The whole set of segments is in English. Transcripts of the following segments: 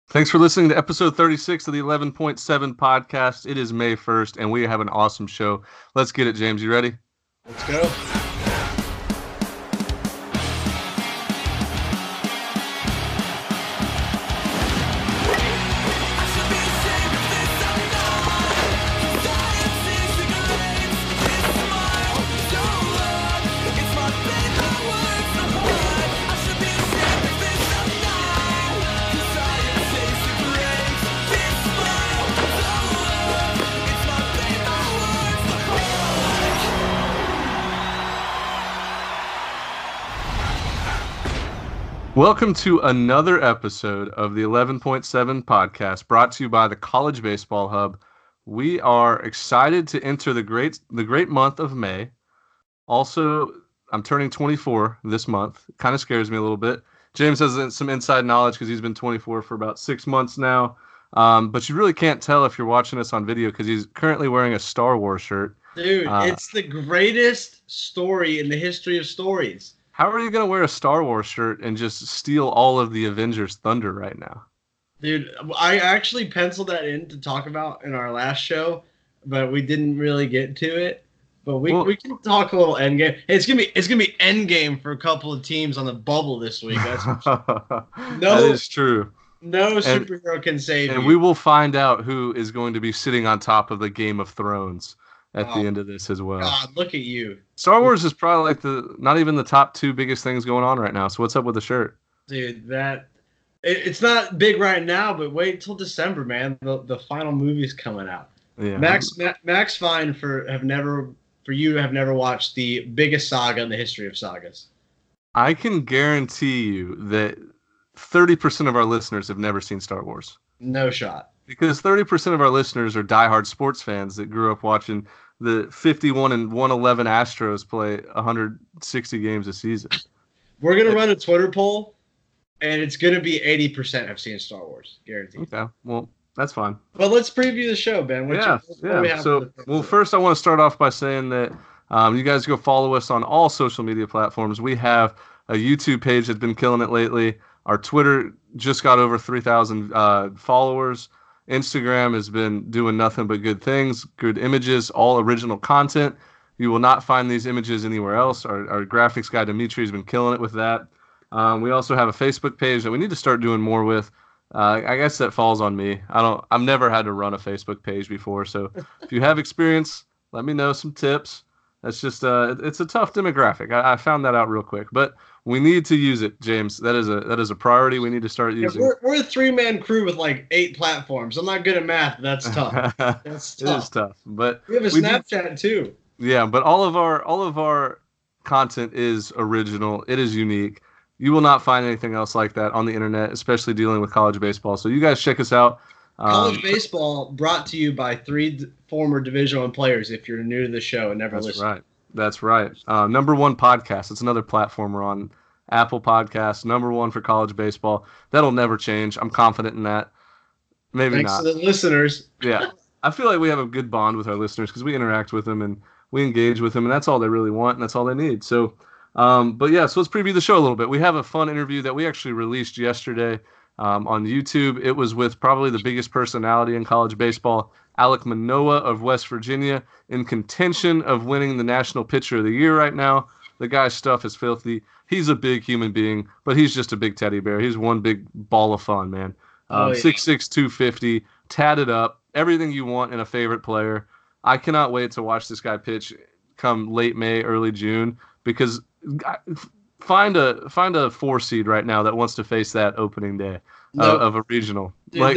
Thanks for listening to episode 36 of the 11.7 podcast. It is May 1st, and we have an awesome show. Let's get it, James. You ready? Let's go. Welcome to another episode of the 11.7 podcast, brought to you by the College Baseball Hub. We are excited to enter the great month of May. Also, I'm turning 24 this month. Kind of scares me a little bit. James has some inside knowledge because he's been 24 for about 6 months now. But you really can't tell if you're watching us on video because he's currently wearing a Star Wars shirt. Dude, it's the greatest story in the history of stories. How are you going to wear a Star Wars shirt and just steal all of the Avengers thunder right now? Dude, I actually penciled that in to talk about in our last show, but we didn't really get to it. But we can talk a little Endgame. Hey, it's gonna be Endgame for a couple of teams on the bubble this week. That is true. No superhero can save you. And we will find out who is going to be sitting on top of the Game of Thrones at the end of this as well. God, look at you. Star Wars is probably like not even the top two biggest things going on right now. So what's up with the shirt? Dude, it's not big right now, but wait till December, man. The final movie's coming out. Yeah. Max Fine for you to have never watched the biggest saga in the history of sagas. I can guarantee you that 30% of our listeners have never seen Star Wars. No shot. Because 30% of our listeners are diehard sports fans that grew up watching the 51 and 111 Astros play 160 games a season. We're going to run a Twitter poll, and it's going to be 80% have seen Star Wars. Guaranteed. Okay, well, that's fine. But let's preview the show, Ben. First I want to start off by saying that you guys go follow us on all social media platforms. We have a YouTube page that's been killing it lately. Our Twitter just got over 3,000 followers. Instagram has been doing nothing but good things, good images, all original content. You will not find these images anywhere else. Our graphics guy, Dimitri, has been killing it with that. We also have a Facebook page that we need to start doing more with. I guess that falls on me. I've never had to run a Facebook page before, so if you have experience, let me know some tips. That's just it's a tough demographic. I found that out real quick, but we need to use it, James. That is a priority. We need to start using. We're a 3-man crew with like 8 platforms. I'm not good at math. But that's tough. That's tough. It is tough, but we have a Snapchat too. Yeah, but all of our content is original. It is unique. You will not find anything else like that on the internet, especially dealing with college baseball. So you guys check us out. College baseball brought to you by 3 former Division I players. If you're new to the show and never listened. That's right. Number 1 podcast. It's another platform we're on. Apple Podcasts, number 1 for college baseball. That'll never change. I'm confident in that. Maybe not. Thanks to the listeners. Yeah. I feel like we have a good bond with our listeners because we interact with them and we engage with them, and that's all they really want and that's all they need. So, so let's preview the show a little bit. We have a fun interview that we actually released yesterday on YouTube. It was with probably the biggest personality in college baseball, Alek Manoah of West Virginia, in contention of winning the National Pitcher of the Year right now. The guy's stuff is filthy. He's a big human being, but he's just a big teddy bear. He's one big ball of fun, man. 6'6", 250, tatted up, everything you want in a favorite player. I cannot wait to watch this guy pitch come late May, early June, because find a 4 seed right now that wants to face that opening day of a regional. Dude,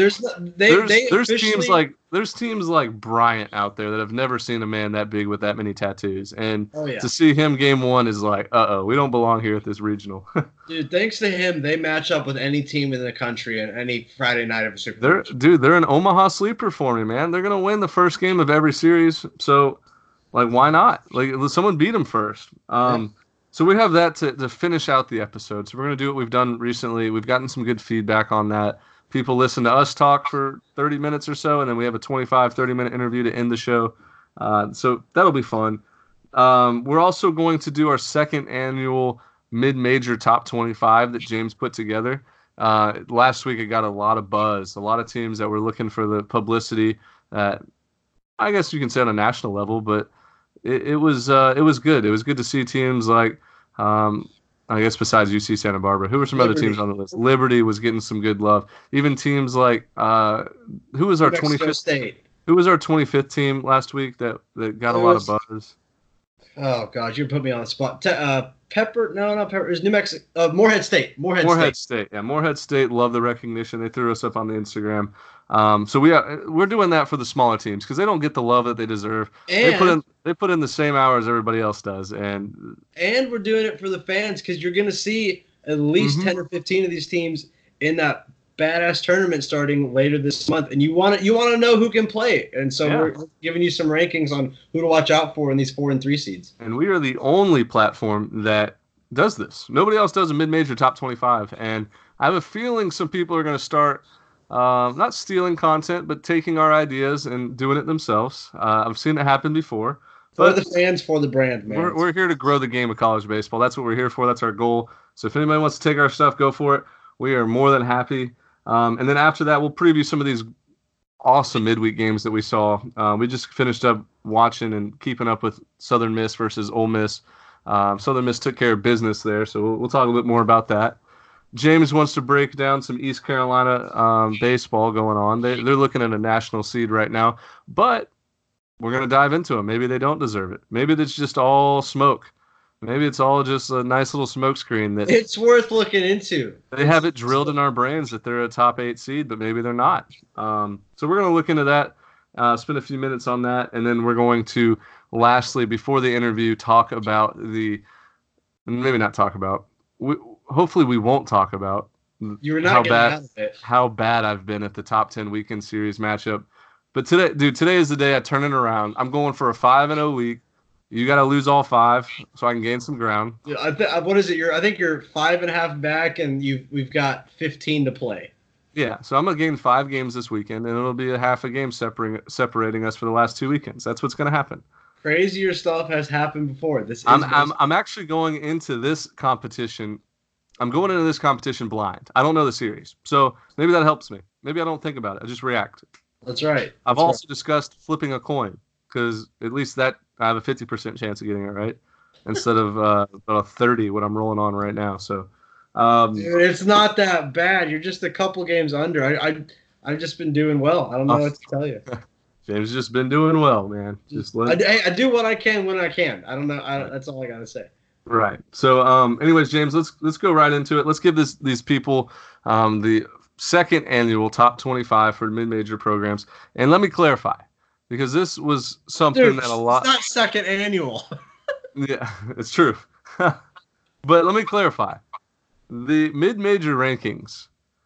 there's teams like Bryant out there that have never seen a man that big with that many tattoos, and to see him game 1 is like, we don't belong here at this regional. Dude, thanks to him, they match up with any team in the country on any Friday night of a Super Bowl. They're an Omaha sleeper for me, man. They're gonna win the first game of every series, so why not? Someone beat them first. So we have that to finish out the episode. So we're going to do what we've done recently. We've gotten some good feedback on that. People listen to us talk for 30 minutes or so, and then we have a 25, 30-minute interview to end the show. So that'll be fun. We're also going to do our second annual mid-major top 25 that James put together. Last week it got a lot of buzz. A lot of teams that were looking for the publicity at, I guess you can say on a national level, but it was good. It was good to see teams like, I guess besides UC Santa Barbara, who were some Liberty. other teams on the list? Liberty was getting some good love. Even teams like who was our 25th State? Who was our 25th team last week that got a lot of buzz? Oh God, you put me on the spot. Pepper? No, not Pepper. It was New Mexico. Morehead State. Morehead State. Yeah, Morehead State. Love the recognition. They threw us up on the Instagram. So we're doing that for the smaller teams because they don't get the love that they deserve. And they put in the same hours everybody else does, and we're doing it for the fans because you're going to see at least 10 or 15 of these teams in that badass tournament starting later this month, and you want to know who can play. And so we're giving you some rankings on who to watch out for in these 4 and 3 seeds. And we are the only platform that does this. Nobody else does a mid-major top 25, and I have a feeling some people are going to start not stealing content, but taking our ideas and doing it themselves. I've seen it happen before. For the fans, for the brand, man. We're here to grow the game of college baseball. That's what we're here for. That's our goal. So if anybody wants to take our stuff, go for it. We are more than happy. And then after that, we'll preview some of these awesome midweek games that we saw. We just finished up watching and keeping up with Southern Miss versus Ole Miss. Southern Miss took care of business there, so we'll talk a bit more about that. James wants to break down some East Carolina baseball going on. They're looking at a national seed right now, but we're going to dive into them. Maybe they don't deserve it. Maybe it's just all smoke. Maybe it's all just a nice little smoke screen that it's worth looking into. They have it drilled in our brains that they're a top 8 seed, but maybe they're not. So we're going to look into that, spend a few minutes on that, and then we're going to, lastly, before the interview, talk about hopefully we won't talk about how bad I've been at the top 10 weekend series matchup. But today is the day I turn it around. I'm going for a 5-0 week. You got to lose all 5 so I can gain some ground. Yeah, what is it? I think you're 5.5 back, and we've got 15 to play. Yeah, so I'm gonna gain 5 games this weekend, and it'll be a half a game separating us for the last 2 weekends. That's what's gonna happen. Crazier stuff has happened before. I'm actually going into this competition. I'm going into this competition blind. I don't know the series, so maybe that helps me. Maybe I don't think about it. I just react. That's right. I've also discussed flipping a coin because at least that I have a 50% chance of getting it right instead of about a 30 what I'm rolling on right now. So. Dude, it's not that bad. You're just a couple games under. I've just been doing well. I don't know what to tell you. James has just been doing well, man. I do what I can when I can. I don't know. That's all I gotta say. Right. So, anyways, James, let's go right into it. Let's give these people the second annual top 25 for mid-major programs. And let me clarify, because this was something that a lot. It's not second annual. Yeah, it's true. But let me clarify. The mid-major rankings,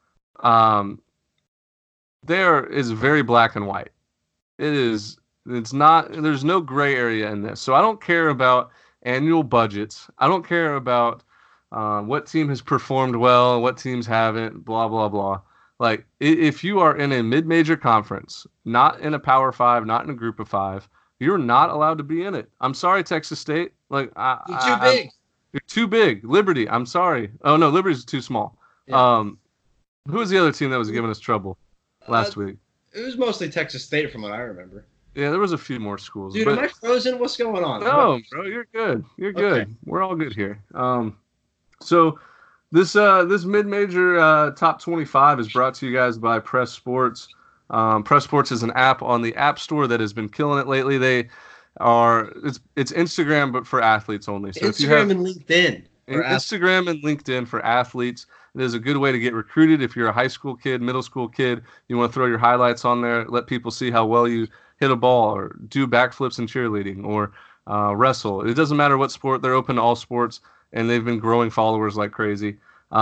there is very black and white. It's not, there's no gray area in this. So I don't care about annual budgets. I don't care about what team has performed well, what teams haven't, blah, blah, blah. Like, if you are in a mid-major conference, not in a Power 5, not in a Group of 5, you're not allowed to be in it. I'm sorry, Texas State. Like, you're too big. You're too big. Liberty, I'm sorry. Oh, no, Liberty's too small. Yeah. Who was the other team that was giving us trouble last week? It was mostly Texas State from what I remember. Yeah, there was a few more schools. Dude, am I frozen? What's going on? No, bro, you're good. You're good. Okay. We're all good here. So this mid-major top 25 is brought to you guys by Press Sports. Press Sports is an app on the App Store that has been killing it lately. It's Instagram, but for athletes only. So Instagram and LinkedIn. Instagram and LinkedIn for athletes. It is a good way to get recruited if you're a high school kid, middle school kid. You want to throw your highlights on there, let people see how well you hit a ball or do backflips in cheerleading or wrestle. It doesn't matter what sport. They're open to all sports, and they've been growing followers like crazy.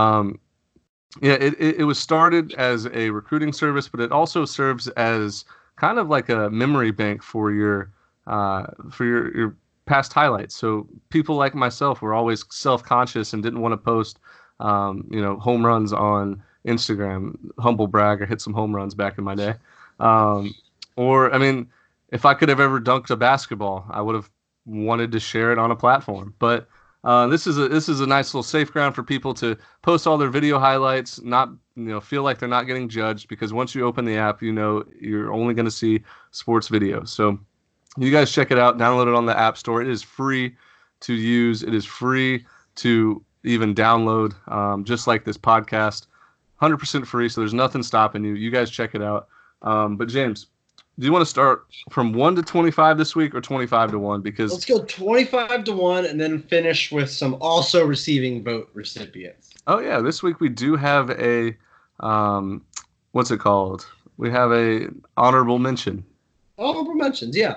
It was started as a recruiting service, but it also serves as kind of like a memory bank for your past highlights. So people like myself were always self-conscious and didn't want to post, home runs on Instagram. Humble brag, I hit some home runs back in my day. If I could have ever dunked a basketball, I would have wanted to share it on a platform. But this is a nice little safe ground for people to post all their video highlights, not feel like they're not getting judged, because once you open the app, you're only going to see sports videos. So you guys check it out, download it on the App Store. It is free to use. It is free to even download, just like this podcast. 100% free, so there's nothing stopping you. You guys check it out. But James, do you want to start from 1 to 25 this week, or 25 to 1? Because let's go 25 to 1 and then finish with some also receiving vote recipients. Oh yeah, this week we do have a what's it called? We have a honorable mention. Honorable mentions, yeah.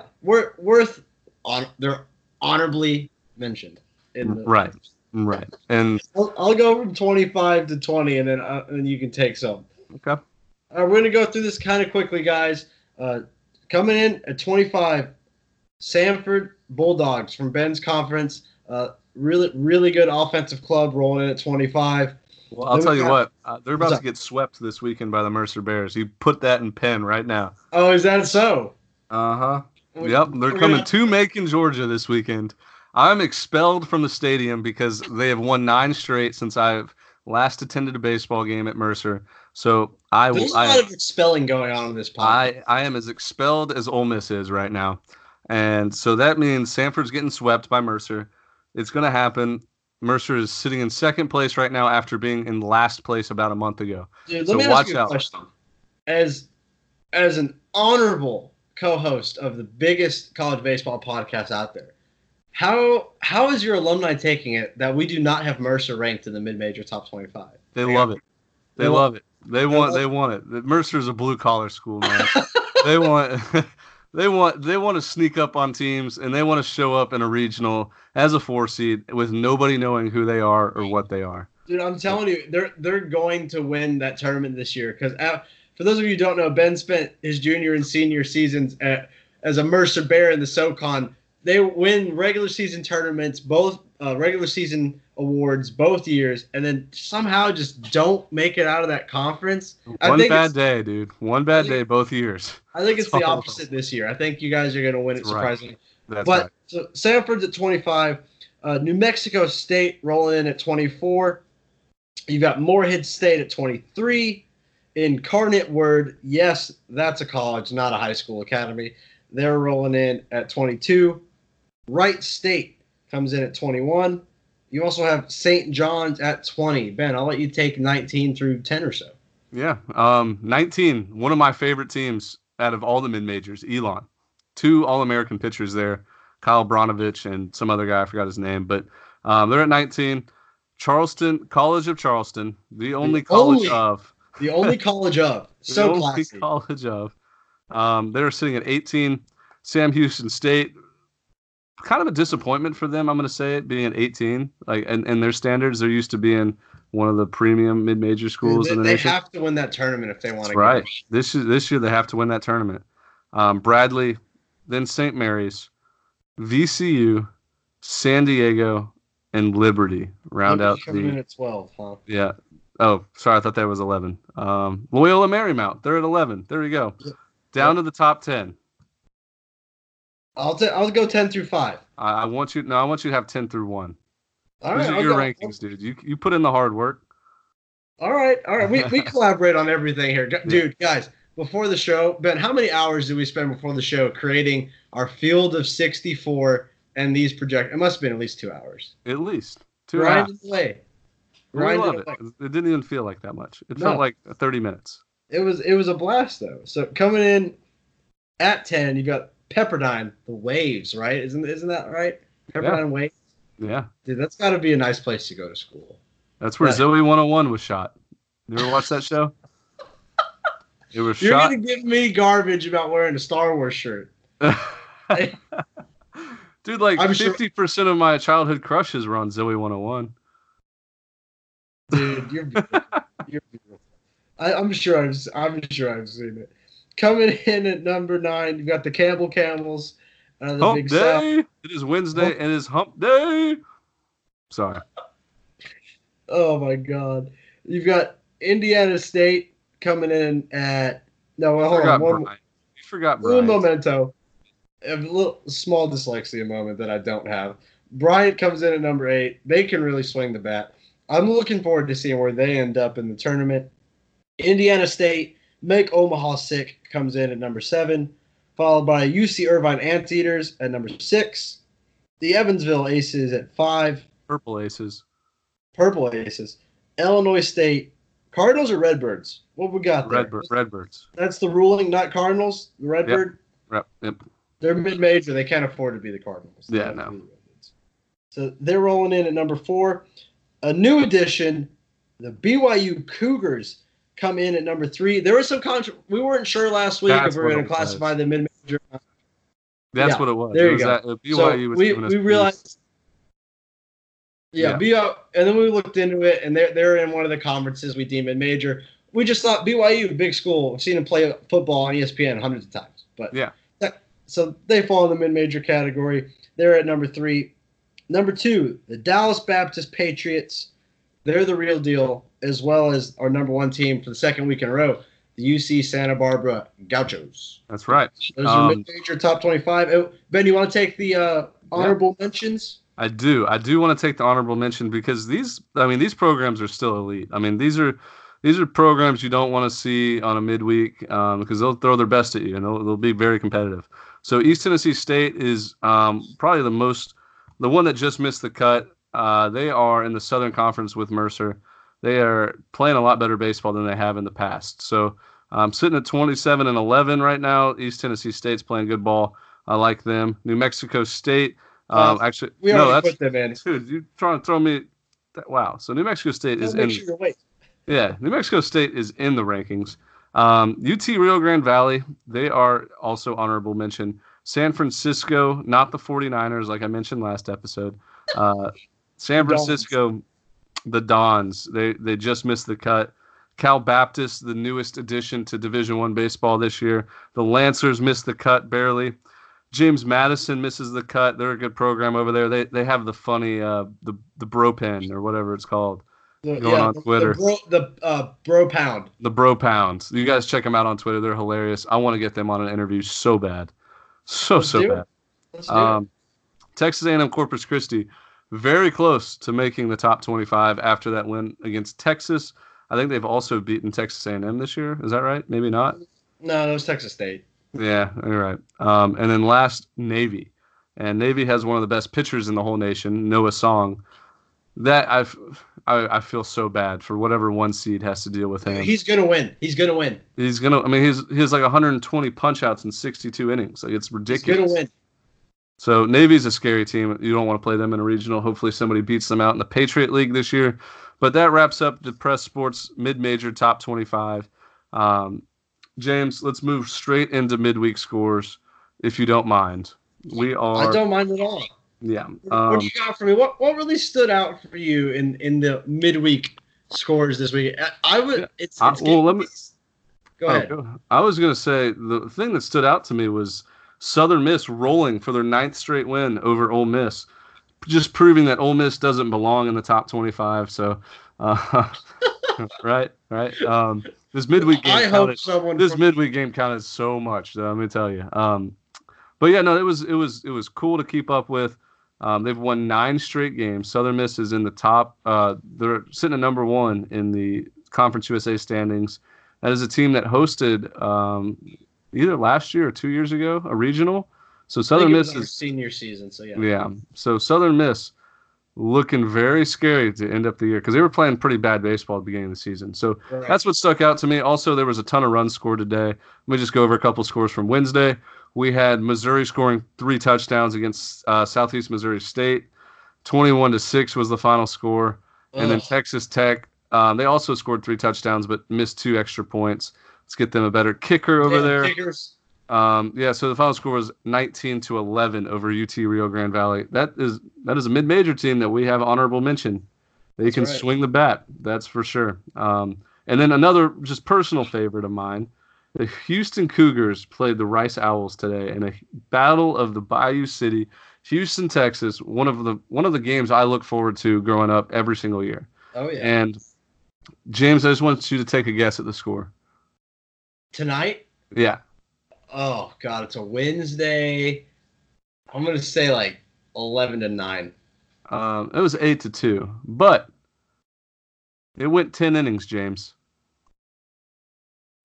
They're honorably mentioned in the right. And I'll go from 25 to 20, and then you can take some. Okay. We're going to go through this kind of quickly, guys. Coming in at 25, Samford Bulldogs from Ben's conference. Really, really good offensive club rolling in at 25. Well, I'll tell you what. They're about to get swept this weekend by the Mercer Bears. You put that in pen right now. Oh, is that so? Uh-huh. Yep, they're coming to Macon, Georgia this weekend. I'm expelled from the stadium because they have won 9 straight since I've last attended a baseball game at Mercer. So there's a lot of expelling going on in this podcast. I am as expelled as Ole Miss is right now. And so that means Samford's getting swept by Mercer. It's going to happen. Mercer is sitting in second place right now after being in last place about a month ago. Dude, let me ask you a question. As an honorable co-host of the biggest college baseball podcast out there, how is your alumni taking it that we do not have Mercer ranked in the mid-major top 25? They love it. They love it. They want it. Mercer's a blue-collar school, man. They want to sneak up on teams, and they want to show up in a regional as a 4 seed with nobody knowing who they are or what they are. Dude, I'm telling you, they're going to win that tournament this year, because for those of you who don't know, Ben spent his junior and senior seasons as a Mercer Bear in the SoCon. They win regular season tournaments, both regular season awards both years, and then somehow just don't make it out of that conference. One bad day, dude. One bad day both years. I think it's the opposite this year. I think you guys are going to win it surprisingly. That's right. So Samford's at 25. New Mexico State rolling in at 24. You've got Morehead State at 23. Incarnate Word, yes, that's a college, not a high school academy. They're rolling in at 22. Wright State comes in at 21. You also have St. John's at 20. Ben, I'll let you take 19 through 10 or so. Yeah, 19, one of my favorite teams out of all the mid-majors, Elon. 2 All-American pitchers there, Kyle Bronovich and some other guy, I forgot his name. But they're at 19. Charleston, College of Charleston, the only college of. The only college of. So classy. College of. They're sitting at 18. Sam Houston State, kind of a disappointment for them, I'm going to say it, being at 18. Like, and their standards, they're used to being one of the premium mid-major schools in the nation. They have to win that tournament if they want to. Right. This year they have to win that tournament. Bradley, then St. Mary's, VCU, San Diego, and Liberty round out the. Coming in at 12, huh? Yeah. Oh, sorry, I thought that was 11. Loyola Marymount, they're at 11. There we go. Down to the top 10. I'll go 10 through 5. I want you to have 10 through 1. All right, these are your rankings, dude. You put in the hard work. All right. We collaborate on everything here, dude. Guys, before the show, Ben, how many hours did we spend before the show creating our field of 64 and these projections? It must have been at least 2 hours. At least 2 hours. Away. I love it. It didn't even feel like that much. It felt like 30 minutes. It was a blast though. So coming in at 10, you got Pepperdine, the Waves, right? Isn't that right? Pepperdine Waves. Yeah. Dude, that's got to be a nice place to go to school. That's where Zoe 101 was shot. You ever watch that show? It was You're shot. You're gonna give me garbage about wearing a Star Wars shirt. Dude, like 50% of my childhood crushes were on Zoe 101. Dude, you're beautiful. You're beautiful. I'm sure I've seen it. Coming in at number 9, you've got the Campbell Camels. The hump Big day. South. It is Wednesday and it's hump day. Sorry. Oh my God. You've got Indiana State coming in at hold on. You forgot Bryant. One memento. A little small dyslexia moment that I don't have. Bryant comes in at number 8. They can really swing the bat. I'm looking forward to seeing where they end up in the tournament. Indiana State, make Omaha sick, comes in at number 7, followed by UC Irvine Anteaters at number 6, the Evansville Aces at 5, Purple Aces. Purple Aces, Illinois State, Cardinals or Redbirds? What we got there? Redbirds. That's the ruling, not Cardinals. The Redbird. Yep. They're mid-major. They can't afford to be the Cardinals. Yeah, no. So they're rolling in at number 4. A new addition, the BYU Cougars come in at number 3. There was some we weren't sure last week if we were going to classify the mid-major. That's what it was. There you go. BYU was we realized. BYU, and then we looked into it, and they're in one of the conferences we deem mid-major. We just thought BYU, big school. We've seen them play football on ESPN hundreds of times. But so they fall in the mid-major category. They're at number 3. Number 2, the Dallas Baptist Patriots. They're the real deal, as well as our number 1 team for the second week in a row, the UC Santa Barbara Gauchos. That's right. Those are mid-major top 25. Ben, you want to take the honorable mentions? I do want to take the honorable mention because these programs are still elite. I mean, these are programs you don't want to see on a midweek because they'll throw their best at you and they'll be very competitive. So East Tennessee State is probably the one that just missed the cut. They are in the Southern Conference with Mercer. They are playing a lot better baseball than they have in the past. So sitting at 27-11 right now. East Tennessee State's playing good ball. I like them. New Mexico State. Actually, we already put them in. Dude, you trying to throw me? Wow. So New Mexico State is in. Sure wait. Yeah, New Mexico State is in the rankings. UT Rio Grande Valley, they are also honorable mention. San Francisco, not the 49ers, like I mentioned last episode. San Francisco, the Dons, they just missed the cut. Cal Baptist, the newest addition to Division I baseball this year. The Lancers missed the cut barely. James Madison misses the cut. They're a good program over there. They have the funny the bro pen or whatever it's called on Twitter. The bro pound. The bro pounds. You guys check them out on Twitter. They're hilarious. I want to get them on an interview so bad, so bad. Let's do it. Texas A&M Corpus Christi, very close to making the top 25 after that win against Texas. I think they've also beaten Texas A&M this year. Is that right? Maybe not. No, that was Texas State. Yeah, you're right. And then last, Navy. And Navy has one of the best pitchers in the whole nation, Noah Song. That I feel so bad for whatever 1 seed has to deal with him. He's gonna win. He has like 120 punch outs in 62 innings. Like, it's ridiculous. He's gonna win. So Navy's a scary team. You don't want to play them in a regional. Hopefully somebody beats them out in the Patriot League this year. But that wraps up the Press Sports mid-major top 25. James, let's move straight into midweek scores, if you don't mind. I don't mind at all. Yeah. What do you got for me? What really stood out for you in the midweek scores this week? Go ahead. I was going to say the thing that stood out to me was Southern Miss rolling for their 9th straight win over Ole Miss, just proving that Ole Miss doesn't belong in the top 25. So, right. This midweek game counted so much, though, let me tell you. But yeah, no, it was cool to keep up with. They've won 9 straight games. Southern Miss is in the top. They're sitting at number 1 in the Conference USA standings. That is a team that hosted either last year or 2 years ago a regional. So Southern Miss is senior season. So yeah. Yeah. So Southern Miss looking very scary to end up the year because they were playing pretty bad baseball at the beginning of the season. So That's what stuck out to me. Also, there was a ton of runs scored today. Let me just go over a couple scores from Wednesday. We had Missouri scoring 3 touchdowns against Southeast Missouri State. 21-6 was the final score. And then Texas Tech, they also scored 3 touchdowns but missed 2 extra points. Let's get them a better kicker over there. Kickers. So the final score was 19-11 over UT Rio Grande Valley. That is a mid-major team that we have honorable mention. They can swing the bat, that's for sure. And then another just personal favorite of mine, the Houston Cougars played the Rice Owls today in a battle of the Bayou City, Houston, Texas. One of the games I look forward to growing up every single year. Oh yeah. And James, I just want you to take a guess at the score. Tonight? Yeah. Oh God, it's a Wednesday. I'm gonna say like 11-9. It was 8-2, but it went 10 innings, James.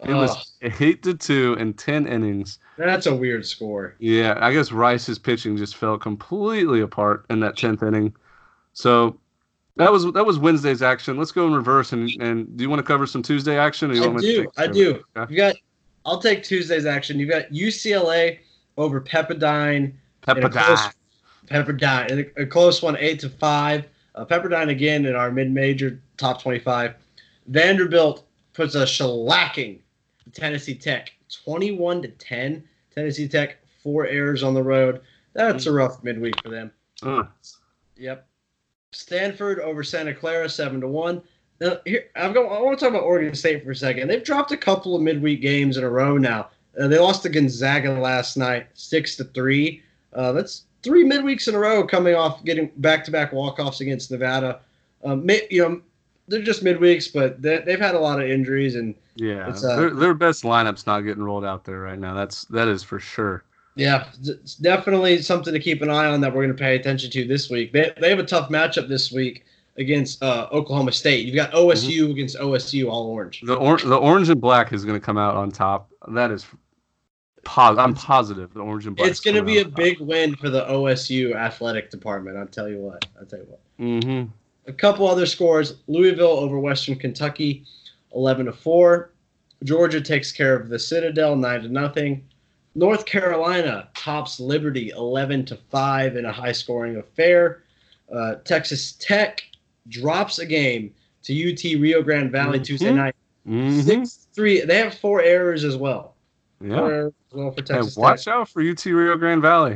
It was 8-2 in 10 innings. That's a weird score. Yeah, I guess Rice's pitching just fell completely apart in that 10th inning. So that was Wednesday's action. Let's go in reverse. And do you want to cover some Tuesday action? Or you want me to I do. Okay. I'll take Tuesday's action. You've got UCLA over Pepperdine. Pepperdine. In a close one, 8-5. Pepperdine again in our mid-major top 25. Vanderbilt puts a shellacking to Tennessee Tech, 21-10. Tennessee Tech, 4 errors on the road. That's a rough midweek for them. Yep. Stanford over Santa Clara, 7-1. Now, here I want to talk about Oregon State for a second. They've dropped a couple of midweek games in a row now. They lost to Gonzaga last night, 6-3. That's 3 midweeks in a row coming off getting back-to-back walk-offs against Nevada. They're just midweeks, but they've had a lot of injuries and their best lineup's not getting rolled out there right now. That is for sure. Yeah, it's definitely something to keep an eye on that we're going to pay attention to this week. They have a tough matchup this week against Oklahoma State. You've got OSU against OSU, all orange. The orange and black is going to come out on top. That is I'm positive the orange and black. It's going to be a big win for the OSU athletic department. I'll tell you what. Mm-hmm. A couple other scores: Louisville over Western Kentucky, 11-4. Georgia takes care of the Citadel, 9-0. North Carolina tops Liberty, 11-5 in a high-scoring affair. Texas Tech drops a game to UT Rio Grande Valley Tuesday night, 6-3. They have 4 errors as well. Yeah. For Texas watch out for UT Rio Grande Valley.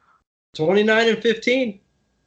29-15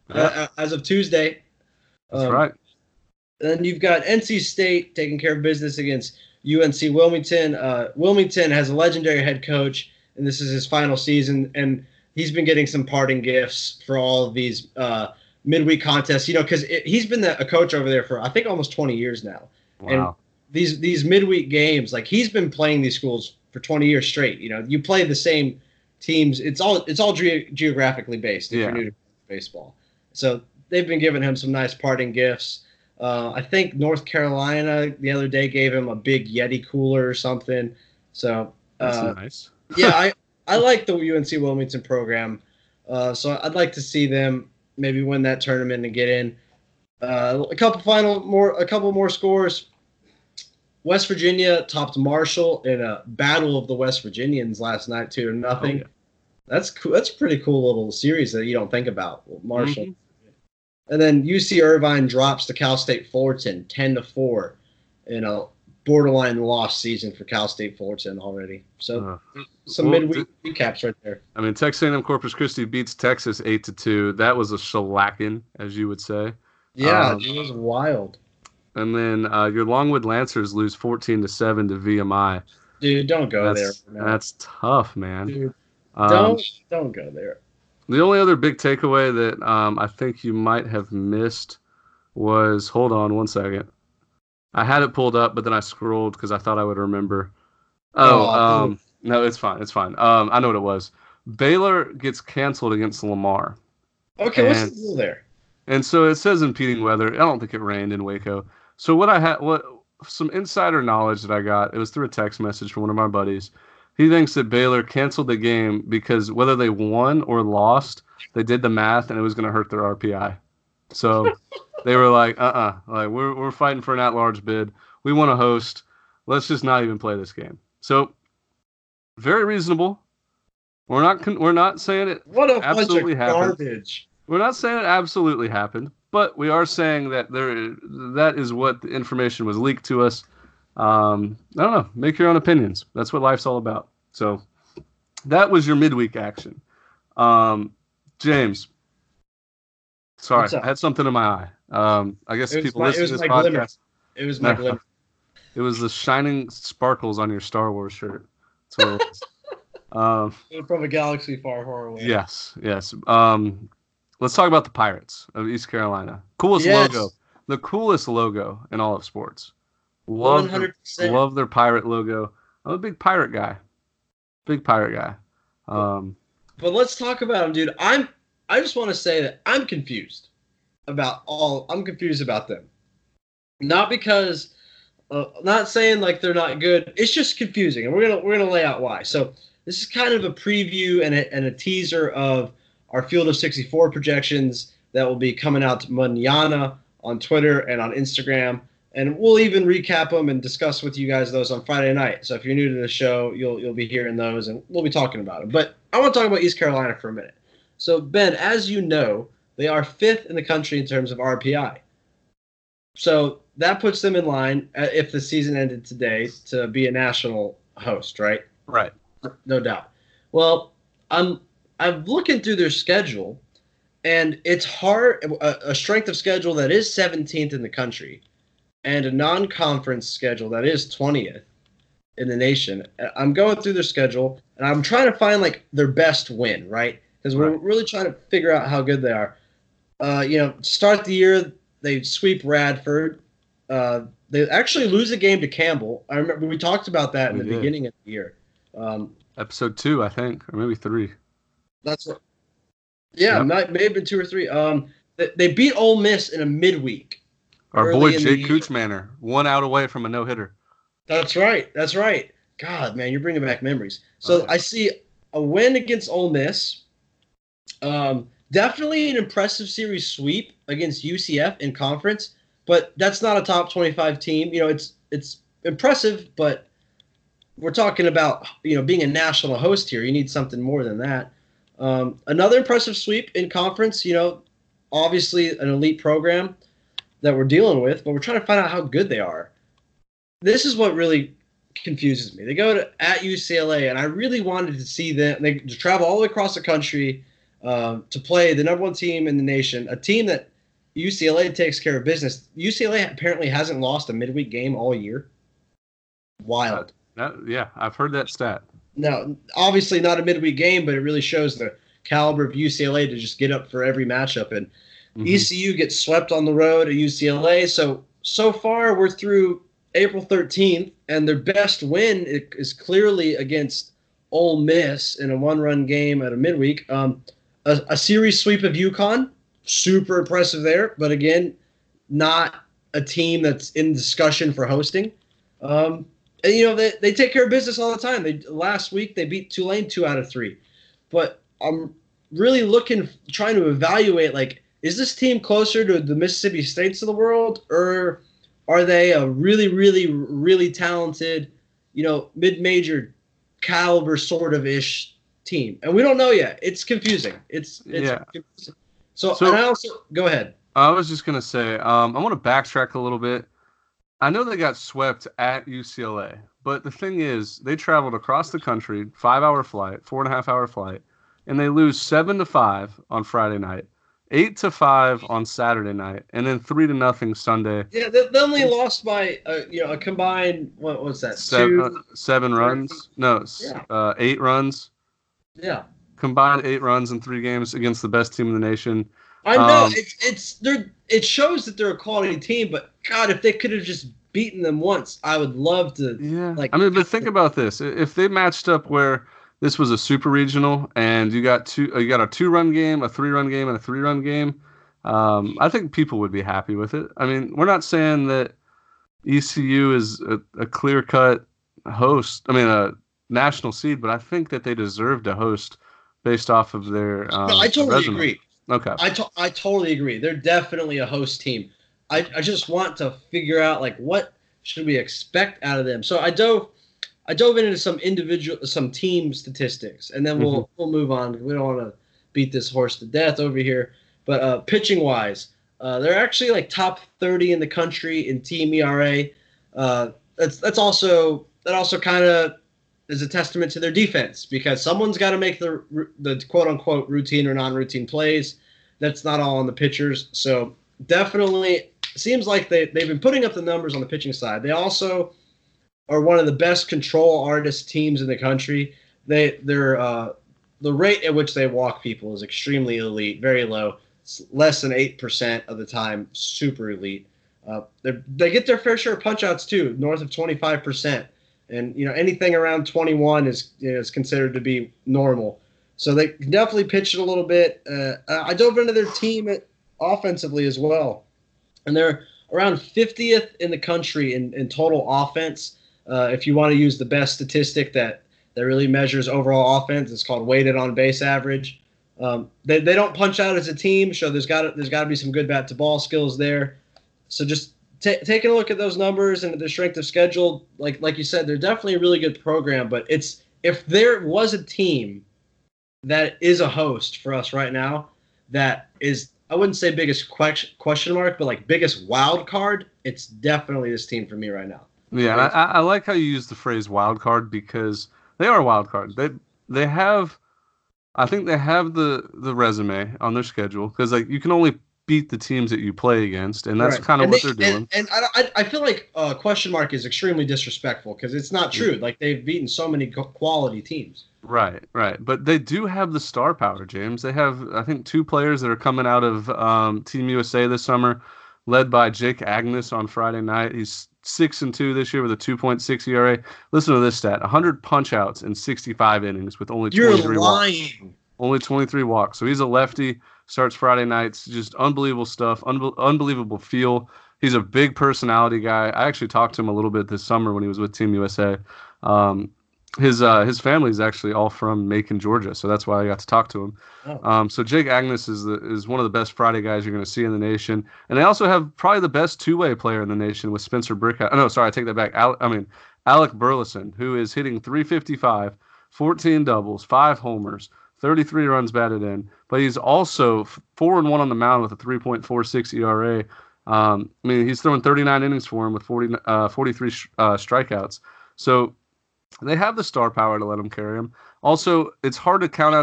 as of Tuesday. That's right. Then you've got NC State taking care of business against UNC Wilmington. Wilmington has a legendary head coach, and this is his final season, and he's been getting some parting gifts for all of these midweek contests, because he's been a coach over there for, I think, almost 20 years now. Wow. And these midweek games, like, he's been playing these schools for 20 years straight. You play the same teams. It's all geographically based if you're new to baseball. So they've been giving him some nice parting gifts. I think North Carolina the other day gave him a big Yeti cooler or something. So that's nice. Yeah, I like the UNC Wilmington program. So I'd like to see them maybe win that tournament and get in. A couple more scores. West Virginia topped Marshall in a battle of the West Virginians last night, 2-0. Oh, yeah. That's cool. That's a pretty cool little series that you don't think about, Marshall. Mm-hmm. And then UC Irvine drops to Cal State Fullerton, 10-4, in a borderline lost season for Cal State Fullerton already. So some midweek recaps right there. I mean, Texas A&M Corpus Christi beats Texas 8-2. That was a shellacking, as you would say. Yeah, it was wild. And then your Longwood Lancers lose 14-7 to VMI. Dude, don't go there. Man. That's tough, man. Dude, don't go there. The only other big takeaway that I think you might have missed was, hold on one second. I had it pulled up, but then I scrolled because I thought I would remember. No, it's fine. It's fine. I know what it was. Baylor gets canceled against Lamar. Okay, what's the deal there? And so it says impeding weather. I don't think it rained in Waco. So some insider knowledge that I got, it was through a text message from one of my buddies. He thinks that Baylor canceled the game because whether they won or lost, they did the math and it was going to hurt their RPI. So they were like, like we're fighting for an at-large bid. We want to host. Let's just not even play this game. So very reasonable. We're not saying it absolutely happened. We're not saying it absolutely happened, but we are saying that that is what the information was leaked to us. I don't know. Make your own opinions. That's what life's all about. So that was your midweek action. James. Sorry, I had something in my eye. I guess people listening to this podcast. It was my glimmer. It was the shining sparkles on your Star Wars shirt. That's what it was. From a galaxy far, far away. Yes. Let's talk about the Pirates of East Carolina. Coolest logo. The coolest logo in all of sports. Love their pirate logo. I'm a big pirate guy. But let's talk about them, dude. I just want to say that I'm confused about them. Not because Not saying like they're not good. It's just confusing, and we're gonna lay out why. So this is kind of a preview and a teaser of our Field of 64 projections that will be coming out mañana on Twitter and on Instagram, and we'll even recap them and discuss with you guys those on Friday night. So if you're new to the show, you'll be hearing those, and we'll be talking about them. But I want to talk about East Carolina for a minute. So Ben, as you know, they are 5th in the country in terms of RPI. So that puts them in line, if the season ended today, to be a national host, right? Right. No doubt. Well, I'm looking through their schedule, and it's hard. A strength of schedule that is 17th in the country, and a non-conference schedule that is 20th in the nation. I'm going through their schedule, and I'm trying to find like their best win, right? Because we're really trying to figure out how good they are. To start the year, they sweep Radford. They actually lose a game to Campbell. I remember we talked about that in the beginning of the year. Episode 2, I think, or maybe 3. That's what. Yeah, yep. May have been 2 or 3. They beat Ole Miss in a midweek. Our boy Jake Kuchmaner, 1 out away from a no-hitter. That's right. God, man, you're bringing back memories. So I see a win against Ole Miss. Definitely an impressive series sweep against UCF in conference, but that's not a top 25 team. It's impressive, but we're talking about being a national host here. You need something more than that. Another impressive sweep in conference. Obviously an elite program that we're dealing with, but we're trying to find out how good they are. This is what really confuses me. They go at UCLA, and I really wanted to see them. They travel all the way across the country to play the number 1 team in the nation, a team that UCLA takes care of business. UCLA apparently hasn't lost a midweek game all year. Wild. Yeah, I've heard that stat. Now, obviously not a midweek game, but it really shows the caliber of UCLA to just get up for every matchup. And ECU gets swept on the road at UCLA. So far, we're through April 13th, and their best win is clearly against Ole Miss in a 1-run game at a midweek. A series sweep of UConn, super impressive there, but again, not a team that's in discussion for hosting. And they take care of business all the time. Last week they beat Tulane 2 out of 3, but I'm really trying to evaluate, like, is this team closer to the Mississippi States of the world, or are they a really, really, really talented, mid-major caliber sort of ish team? And we don't know yet. It's confusing. It's confusing. So and I also go ahead. I was just gonna say, I want to backtrack a little bit. I know they got swept at UCLA, but the thing is, they traveled across the country, 5-hour flight, 4.5-hour flight, and they lose 7-5 on Friday night, 8-5 on Saturday night, and then 3-0 Sunday. Yeah, they only lost by a combined, what was that? 7 runs? No, 8 runs. Yeah. Combined 8 runs in 3 games against the best team in the nation. I know it shows that they're a quality team, but God, if they could have just beaten them once, I would love to. Yeah. But think about this: if they matched up where this was a super regional and you got a 2-run game, a 3-run game, and a 3-run game, I think people would be happy with it. I mean, we're not saying that ECU is a clear-cut host. I mean, a national seed, but I think that they deserve to host based off of their. No, I totally resume. agree. Okay. I totally agree. They're definitely a host team. I just want to figure out, like, what should we expect out of them. So I dove into some team statistics, and then we'll move on. We don't want to beat this horse to death over here. But pitching wise, they're actually like top 30 in the country in team ERA. That also kind of is a testament to their defense, because someone's got to make the quote unquote routine or non-routine plays. That's not all on the pitchers. So definitely seems like they've been putting up the numbers on the pitching side. They also are one of the best control artist teams in the country. The rate at which they walk people is extremely elite, very low. It's less than 8% of the time, super elite. They get their fair share of punch-outs too, north of 25%. And anything around 21 is considered to be normal. So they definitely pitched it a little bit. I dove into their team offensively as well, and they're around 50th in the country in total offense. If you want to use the best statistic that really measures overall offense, it's called weighted on base average. They don't punch out as a team, so there's got to be some good bat to ball skills there. So just taking a look at those numbers and the strength of schedule, like you said, they're definitely a really good program. But if there was a team that is a host for us right now, that is, I wouldn't say biggest question mark, but like biggest wild card, it's definitely this team for me right now. Yeah, and I like how you use the phrase wild card because they are a wild card. They have, I think they have the resume on their schedule because like you can only beat the teams that you play against, and that's kind of what they're doing. And I feel like question mark is extremely disrespectful because it's not true. Yeah. Like they've beaten so many quality teams. Right. But they do have the star power, James. They have, I think, 2 players that are coming out of Team USA this summer, led by Jake Agnes on Friday night. He's 6-2 this year with a 2.6 ERA. Listen to this stat: 100 punch-outs in 65 innings with only 23 walks. Only 23 walks. So he's a lefty. Starts Friday nights. Just unbelievable stuff. Unbelievable feel. He's a big personality guy. I actually talked to him a little bit this summer when he was with Team USA. His family is actually all from Macon, Georgia, so that's why I got to talk to him. Oh. So Jake Agnes is one of the best Friday guys you're going to see in the nation, and they also have probably the best two-way player in the nation with Spencer Brickhouse. Oh, no, sorry, I take that back. Alec Burleson, who is hitting .355, 14 doubles, 5 homers, 33 runs batted in, but he's also 4-1 on the mound with a 3.46 ERA. He's throwing 39 innings for him with 43 strikeouts. So they have the star power to let him carry him. Also, it's hard to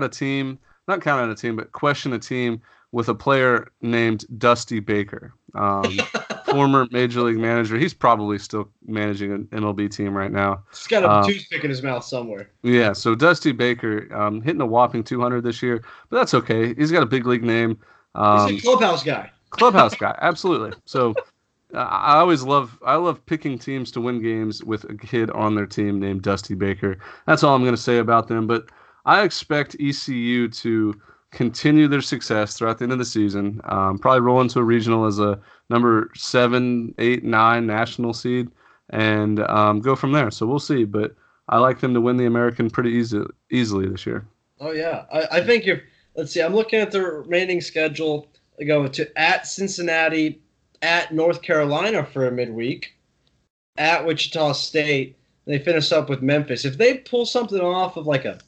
but question a team with a player named Dusty Baker, former Major League manager. He's probably still managing an MLB team right now. He's got a toothpick in his mouth somewhere. Yeah, so Dusty Baker hitting a whopping 200 this year, but that's okay. He's got a big league name. He's a clubhouse guy. Clubhouse guy, absolutely. So I love picking teams to win games with a kid on their team named Dusty Baker. That's all I'm going to say about them. But I expect ECU to continue their success throughout the end of the season. Probably roll into a regional as a number 7, 8, 9 national seed and go from there. So we'll see. But I like them to win the American pretty easily this year. Oh, yeah. I think let's see, I'm looking at the remaining schedule. They go to at Cincinnati, at North Carolina for a midweek, at Wichita State. They finish up with Memphis. If they pull something off of like a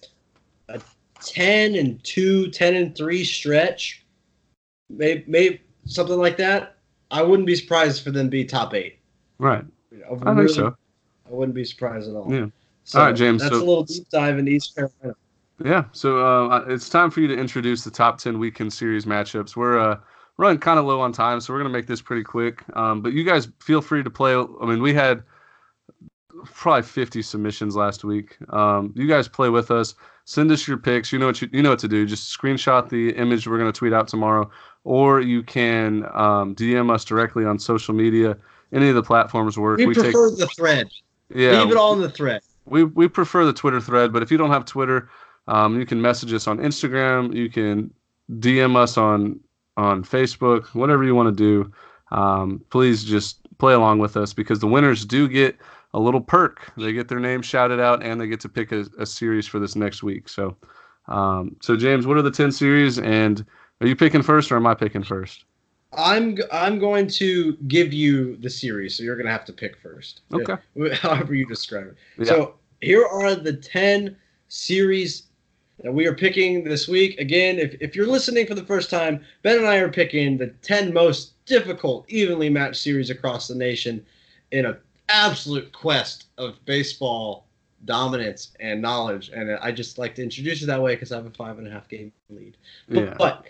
10-2, 10-3 stretch, maybe something like that, I wouldn't be surprised for them to be top 8. Right. I think so. I wouldn't be surprised at all. Yeah. So all right, James. That's a little deep dive into East Carolina. Yeah. So it's time for you to introduce the top 10 weekend series matchups. We're running kind of low on time, so we're going to make this pretty quick. But you guys feel free to play. We had probably 50 submissions last week. You guys play with us. Send us your picks. You know what to do. Just screenshot the image we're going to tweet out tomorrow, or you can DM us directly on social media. Any of the platforms work. We prefer the thread. Yeah, leave it all in the thread. We prefer the Twitter thread, but if you don't have Twitter, you can message us on Instagram. You can DM us on Facebook, whatever you want to do. Please just play along with us because the winners do get a little perk. They get their name shouted out and they get to pick a series for this next week. So James, what are the 10 series, and are you picking first or am I picking first? I'm going to give you the series, so you're going to have to pick first. Okay. However you describe it. Yeah. So here are the 10 series that we are picking this week. Again, if you're listening for the first time, Ben and I are picking the 10 most difficult, evenly matched series across the nation in an absolute quest of baseball dominance and knowledge. And I just like to introduce it that way because I have a 5.5 game lead. But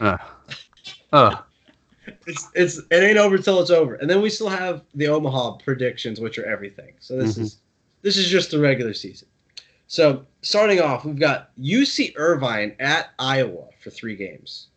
it ain't over till it's over. And then we still have the Omaha predictions, which are everything. So this is just the regular season. So starting off, we've got UC Irvine at Iowa for 3 games.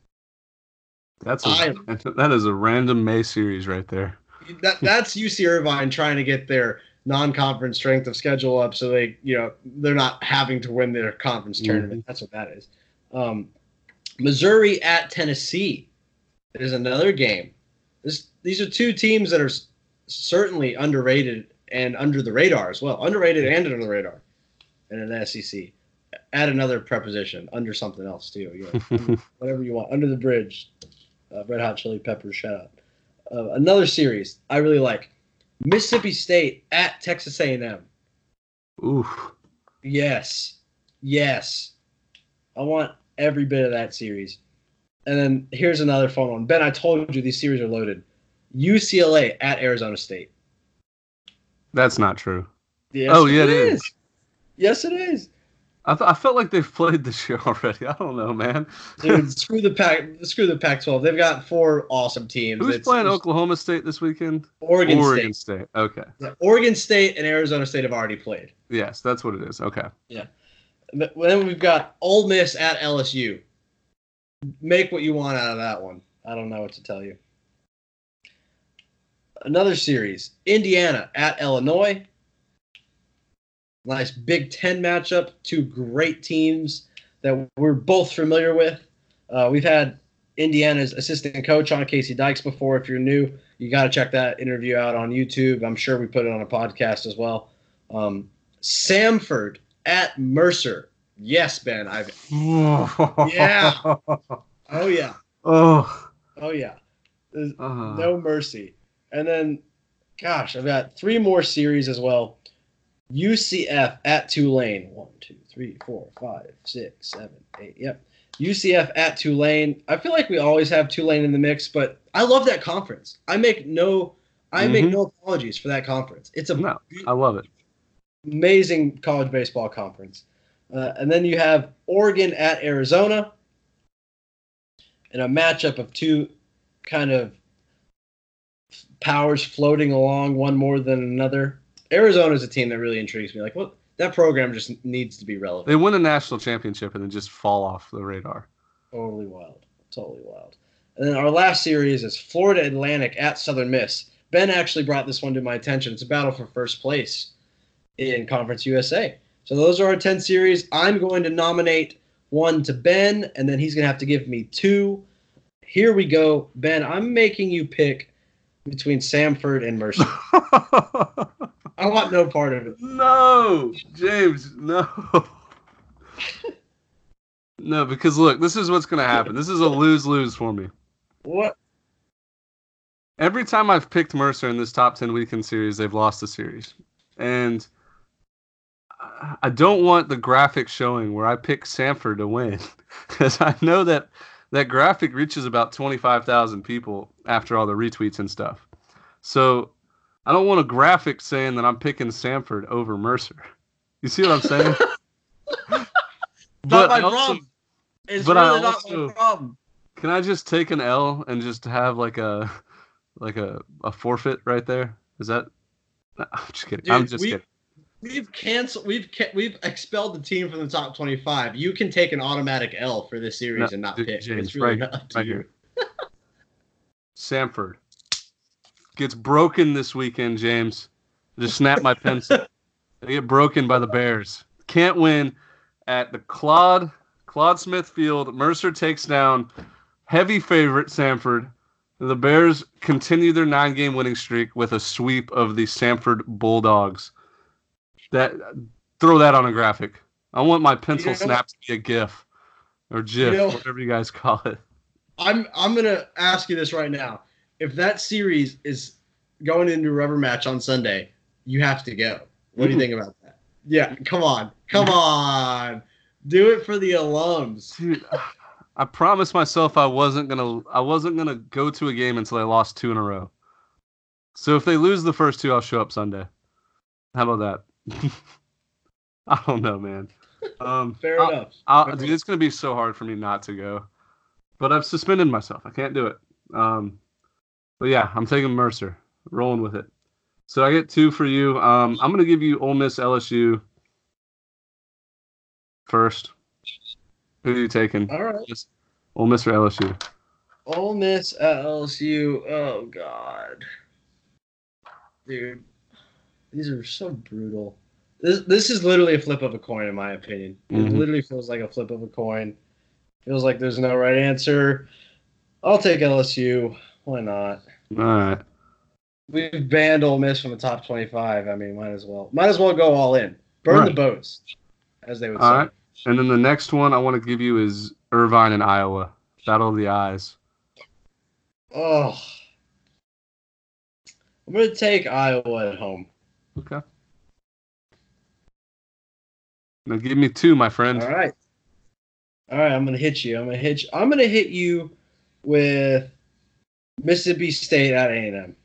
That is a random May series right there. That's UC Irvine trying to get their non-conference strength of schedule up, so they're not having to win their conference tournament. That's what that is. Missouri at Tennessee is another game. these are two teams that are certainly underrated and under the radar as well. Underrated and under the radar in the SEC. Add another preposition, under something else too. Whatever you want. Under the bridge. Red Hot Chili Peppers, shout out. Another series I really like. Mississippi State at Texas A&M. Oof. Yes. I want every bit of that series. And then here's another fun one. Ben, I told you these series are loaded. UCLA at Arizona State. That's not true. Yes, it is. Yes, it is. I felt like they've played this year already. I don't know, man. Dude, screw the Pac-12. They've got 4 awesome teams. Who's playing Oklahoma State this weekend? Oregon State. Okay. Oregon State and Arizona State have already played. Yes, that's what it is. Okay. Yeah. Then we've got Ole Miss at LSU. Make what you want out of that one. I don't know what to tell you. Another series, Indiana at Illinois. Nice Big Ten matchup. 2 great teams that we're both familiar with. We've had Indiana's assistant coach on, Casey Dykes, before. If you're new, you got to check that interview out on YouTube. I'm sure we put it on a podcast as well. Samford at Mercer. Yes, Ben. Yeah. Oh, yeah. Oh, yeah. There's no mercy. And then, gosh, I've got 3 more series as well. UCF at Tulane. 1, 2, 3, 4, 5, 6, 7, 8. Yep. UCF at Tulane. I feel like we always have Tulane in the mix, but I love that conference. I make no apologies for that conference. I love it. Amazing college baseball conference. And then you have Oregon at Arizona in a matchup of 2 kind of powers floating along, one more than another. Arizona is a team that really intrigues me. Like, what? That program just needs to be relevant. They win a national championship and then just fall off the radar. Totally wild. And then our last series is Florida Atlantic at Southern Miss. Ben actually brought this one to my attention. It's a battle for first place in Conference USA. So those are our 10 series. I'm going to nominate 1 to Ben, and then he's going to have to give me 2. Here we go. Ben, I'm making you pick between Samford and Mercer. I want no part of it. No, James, no. No, because look, this is what's going to happen. This is a lose-lose for me. What? Every time I've picked Mercer in this top 10 weekend series, they've lost the series. And I don't want the graphic showing where I pick Samford to win, because I know that graphic reaches about 25,000 people after all the retweets and stuff. So I don't want a graphic saying that I'm picking Samford over Mercer. You see what I'm saying? Not my problem. It's really not my problem. Can I just take an L and just have like a forfeit right there? Is that? No, I'm just kidding. Dude, I'm just kidding. We've canceled. We've expelled the team from the top 25. You can take an automatic L for this series and not pick. James, it's really up to you. Here. Samford gets broken this weekend, James. Just snap my pencil. They get broken by the Bears. Can't win at the Claude Smith Field. Mercer takes down heavy favorite Samford. The Bears continue their 9-game winning streak with a sweep of the Samford Bulldogs. Throw that on a graphic. I want my pencil snap to be a GIF or GIF, whatever you guys call it. I'm gonna ask you this right now. If that series is going into a rubber match on Sunday, you have to go. What do you think about that? Yeah, come on. Do it for the alums. Dude, I promised myself I wasn't gonna go to a game until I lost 2 in a row. So if they lose the first 2, I'll show up Sunday. How about that? I don't know, man. Fair enough. Dude, it's gonna be so hard for me not to go, but I've suspended myself. I can't do it. But yeah, I'm taking Mercer, rolling with it. So I get 2 for you. I'm gonna give you Ole Miss LSU first. Who are you taking? All right. Ole Miss or LSU? Ole Miss at LSU. Oh God, dude, these are so brutal. This is literally a flip of a coin, in my opinion. It literally feels like a flip of a coin. Feels like there's no right answer. I'll take LSU. Why not? All right. We've banned Ole Miss from the top 25. I mean, might as well go all in. Burn the boats, as they would All say. right. And then the next one I want to give you is Irvine and Iowa. Battle of the Eyes. Oh, I'm gonna take Iowa at home. Okay. Now give me two, my friend. All right. I'm gonna hit you. I'm gonna hit you with Mississippi State at A&M.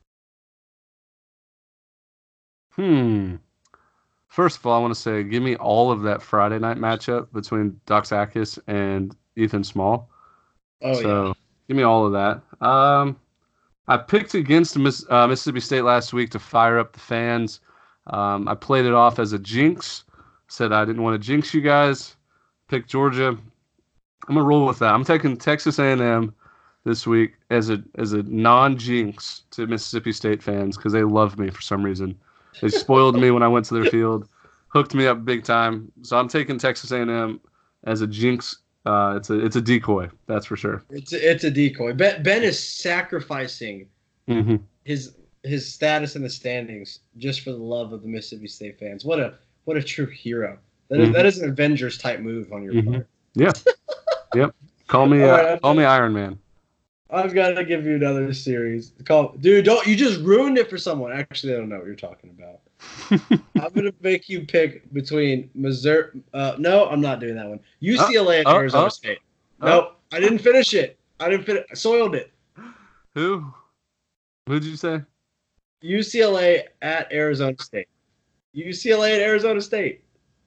First of all, I want to say, give me all of that Friday night matchup between Doxakis and Ethan Small. Yeah. Give me all of that. I picked against Mississippi State last week to fire up the fans. I played it off as a jinx. Said I didn't want to jinx you guys. Picked Georgia. I'm gonna roll with that. I'm taking Texas A&M this week as a non-jinx to Mississippi State fans because they love me for some reason. They spoiled me when I went to their field, hooked me up big time. So I'm taking Texas A&M as a jinx. It's a decoy, that's for sure. It's a decoy. Ben is sacrificing his status in the standings just for the love of the Mississippi State fans. What a true hero. That is an Avengers type move on your part. Yeah. Yep. Call me Iron Man. I've got to give you another series. Dude, you just ruined it for someone. Actually, I don't know what you're talking about. I'm going to make you pick between Missouri. No, I'm not doing that one. UCLA and Arizona State. Nope, I didn't finish it. I soiled it. Who? Who'd you say? UCLA at Arizona State. UCLA at Arizona State.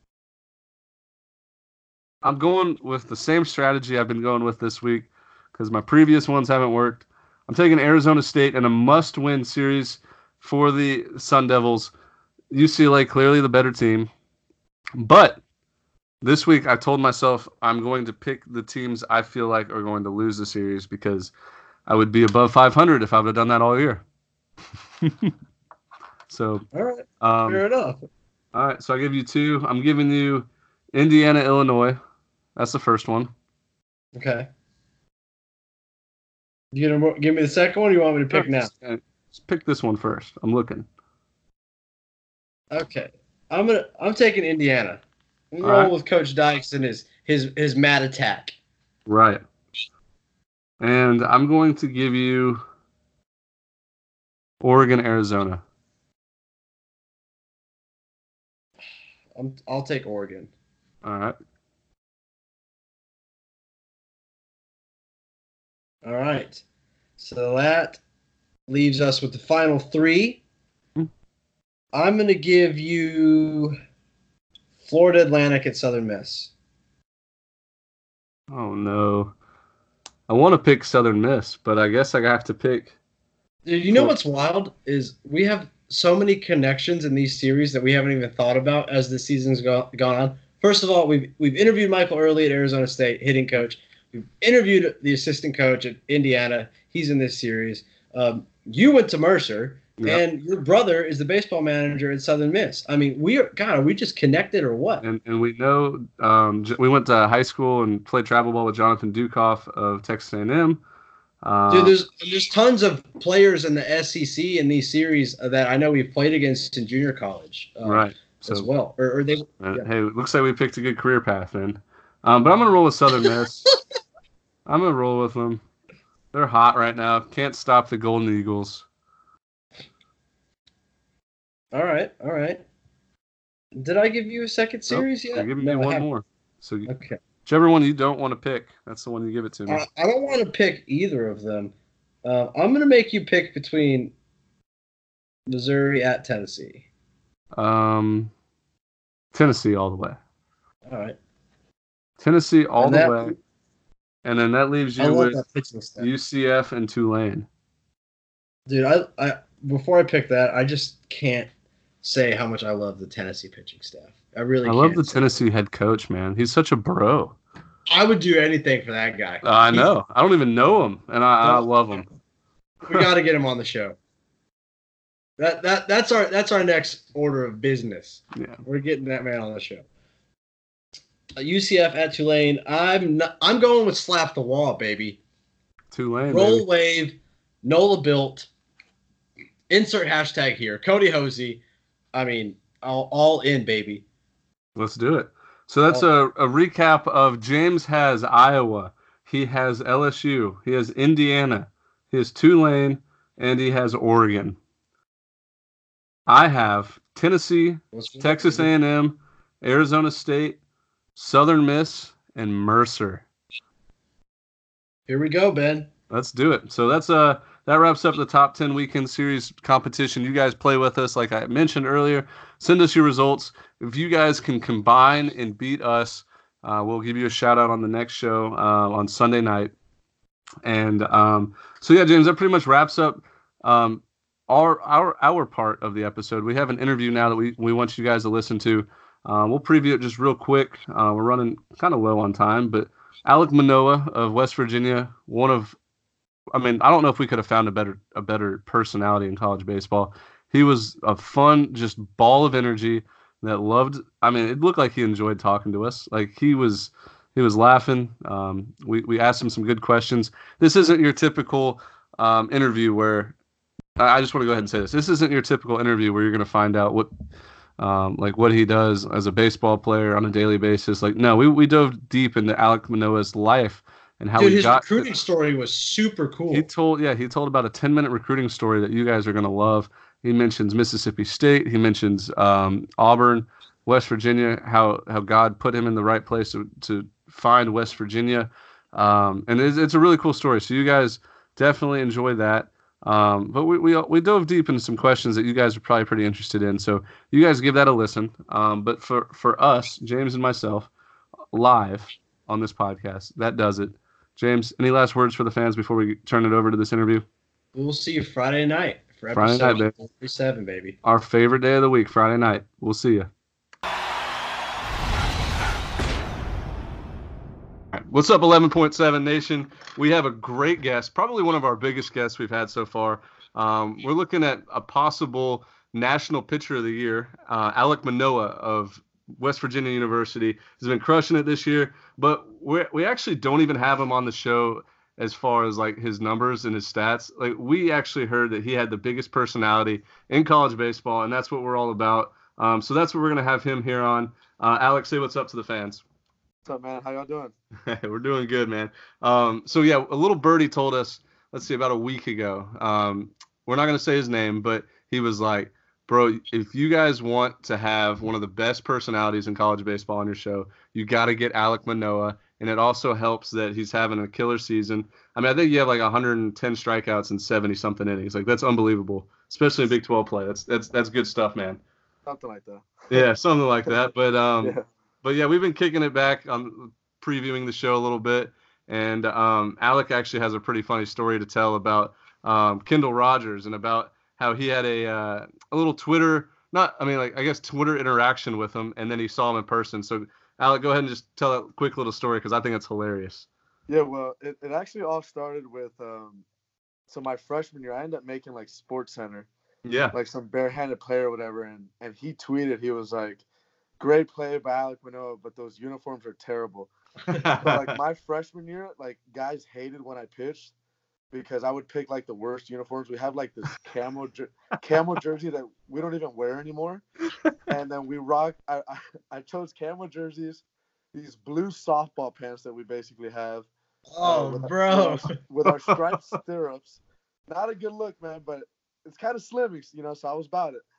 I'm going with the same strategy I've been going with this week because my previous ones haven't worked. I'm taking Arizona State in a must-win series for the Sun Devils. UCLA clearly the better team. But this week I told myself I'm going to pick the teams I feel like are going to lose the series because I would be above 500 if I would have done that all year. So, all right, fair enough. All right, so I give you two. I'm giving you Indiana, Illinois. That's the first one. Okay. You gonna give me the second one, or you want me to pick now? Just pick this one first. I'm looking. Okay. I'm taking Indiana. I'm rolling with Coach Dykes and his mad attack. Right. And I'm going to give you Oregon, Arizona. I'll take Oregon. All right. All right. So that leaves us with the final three. I'm going to give you Florida Atlantic at Southern Miss. Oh, no. I want to pick Southern Miss, but I guess I have to pick. Dude, you know what's wild is we have so many connections in these series that we haven't even thought about as the season's gone on. First of all, we've interviewed Michael Early at Arizona State, hitting coach. We've interviewed the assistant coach at Indiana. He's in this series. You went to Mercer, and your brother is the baseball manager at Southern Miss. I mean, are we just connected or what? And we know we went to high school and played travel ball with Jonathan Dukoff of Texas A&M. Dude, there's tons of players in the SEC in these series that I know we've played against in junior college. Right. As well. Or they. Hey, it looks like we picked a good career path, man. But I'm going to roll with Southern Miss. I'm going to roll with them. They're hot right now. Can't stop the Golden Eagles. All right. Did I give you a second series yet? You're giving me one more. So okay. Whichever one you don't want to pick, that's the one you give it to me. I don't want to pick either of them. I'm going to make you pick between Missouri at Tennessee. Tennessee all the way. All right. Tennessee all the way. And then that leaves you with UCF and Tulane. Dude, I before I pick that, I just can't say how much I love the Tennessee pitching staff. I love the Tennessee head coach, man. He's such a bro. I would do anything for that guy. I know. I don't even know him, and I love him. We got to get him on the show. That's our next order of business. Yeah, we're getting that man on the show. UCF at Tulane. I'm going with slap the wall, baby. Tulane. Roll baby. wave. Nola Built. Insert hashtag here. Cody Hosey. I mean, all in, baby. Let's do it. So that's a recap of James has Iowa. He has LSU. He has Indiana. He has Tulane. And he has Oregon. I have Tennessee, Texas A&M, Arizona State, Southern Miss, and Mercer. Here we go, Ben. Let's do it. So that wraps up the top 10 weekend series competition. You guys play with us, like I mentioned earlier. Send us your results. If you guys can combine and beat us, we'll give you a shout out on the next show on Sunday night. And so yeah, James, that pretty much wraps up our part of the episode. We have an interview now that we want you guys to listen to. We'll preview it just real quick. We're running kind of low on time, but Alek Manoah of West Virginia, I don't know if we could have found a better personality in college baseball. He was a fun, just ball of energy that loved. It looked like he enjoyed talking to us. Like he was laughing. We asked him some good questions. This isn't your typical interview where I just want to go ahead and say this. This isn't your typical interview where you're going to find out what he does as a baseball player on a daily basis. Like, no, we dove deep into Alek Manoah's life and how his recruiting story was super cool. He told about a 10-minute recruiting story that you guys are going to love. He mentions Mississippi State. He mentions Auburn, West Virginia, how God put him in the right place to find West Virginia. And it's a really cool story. So you guys definitely enjoy that. But we dove deep into some questions that you guys are probably pretty interested in. So you guys give that a listen. But for us, James and myself, live on this podcast, that does it. James, any last words for the fans before we turn it over to this interview? We'll see you Friday night for episode 47, baby. Our favorite day of the week, Friday night. We'll see you. What's up, 11.7 Nation? We have a great guest, probably one of our biggest guests we've had so far. We're looking at a possible National Pitcher of the Year. Alek Manoah of West Virginia University has been crushing it this year, but we actually don't even have him on the show as far as like his numbers and his stats. Like, we actually heard that he had the biggest personality in college baseball, and that's what we're all about. So that's what we're going to have him here on. Alex, say what's up to the fans. What's up, man? How y'all doing? We're doing good, man. So yeah, a little birdie told us, let's see, about a week ago. We're not going to say his name, but he was like, bro, if you guys want to have one of the best personalities in college baseball on your show, you got to get Alek Manoah. And it also helps that he's having a killer season. I think you have like 110 strikeouts and 70-something innings. Like, that's unbelievable, especially in Big 12 play. That's good stuff, man. Something like that. Yeah, something like that. But But yeah, we've been kicking it back on previewing the show a little bit. And Alek actually has a pretty funny story to tell about Kendall Rogers and about how he had a little Twitter interaction with him, and then he saw him in person. So, Alek, go ahead and just tell a quick little story because I think it's hilarious. Yeah, well, it actually all started with so my freshman year, I ended up making like Sports Center. Yeah. Like some barehanded play or whatever, and he tweeted, he was like, "Great play by Alek Manoah, but those uniforms are terrible." But like my freshman year, like guys hated when I pitched because I would pick like the worst uniforms. We have like this camo jersey that we don't even wear anymore, and then we rock. I chose camo jerseys, these blue softball pants that we basically have. With our striped stirrups. Not a good look, man, but it's kind of slim, so I was about it.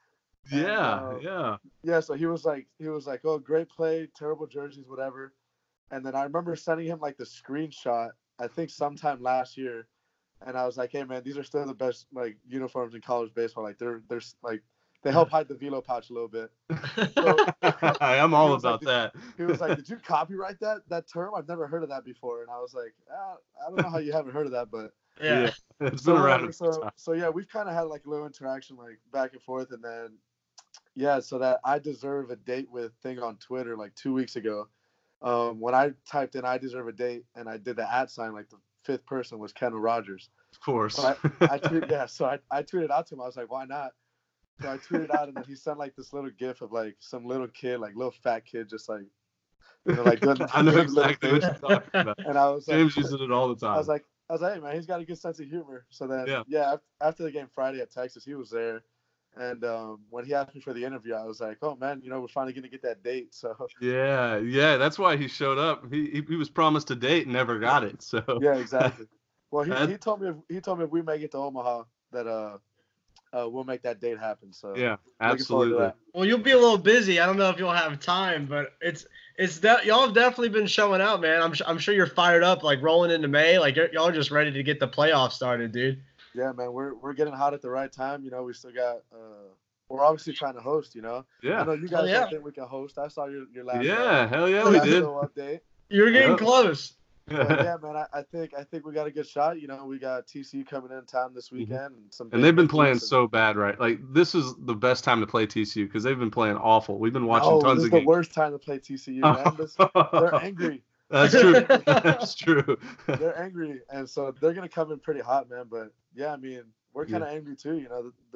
Yeah. So he was like, "Oh, great play, terrible jerseys, whatever." And then I remember sending him like the screenshot, I think sometime last year, and I was like, "Hey, man, these are still the best like uniforms in college baseball. Like they're like they help hide the velo pouch a little bit." So, I'm all about that. He was like, "Did you copyright that term? I've never heard of that before." And I was like, "I don't know how you haven't heard of that, but yeah, it's been around. So yeah, we've kind of had like a little interaction like back and forth, and then yeah, so that I deserve a date with thing on Twitter like 2 weeks ago. When I typed in "I deserve a date" and I did the @ sign, like the fifth person was Kendall Rogers. Of course. So I tweeted out to him. I was like, "Why not?" So I tweeted out, and then he sent like this little gif of like some little kid, like little fat kid, just like, like doing I know exactly what you're talking about. And I was James uses it all the time. I was like, I was like, hey, man, he's got a good sense of humor. So then, after the game Friday at Texas, he was there. And when he asked me for the interview, I was like, oh, man, we're finally going to get that date. So Yeah, that's why he showed up. He was promised a date and never got it. So yeah, exactly. Well, he told me if we make it to Omaha that we'll make that date happen. So yeah, absolutely. Well, you'll be a little busy. I don't know if you'll have time, but it's that y'all have definitely been showing out, man. I'm sure you're fired up, like rolling into May. Like y'all are just ready to get the playoffs started, dude. Yeah, man, we're getting hot at the right time. We still got. We're obviously trying to host. Yeah. I know you guys don't think we can host. I saw your last. Yeah, hell yeah, we did. Update. You're getting close. But yeah, man, I think we got a good shot. We got TCU coming in town this weekend, and they've been playing so bad, right? Like this is the best time to play TCU because they've been playing awful. We've been watching tons of games. This is the worst time to play TCU, man. They're angry. That's true. That's true. They're angry, and so they're gonna come in pretty hot, man. But yeah, I mean, we're kind of angry too.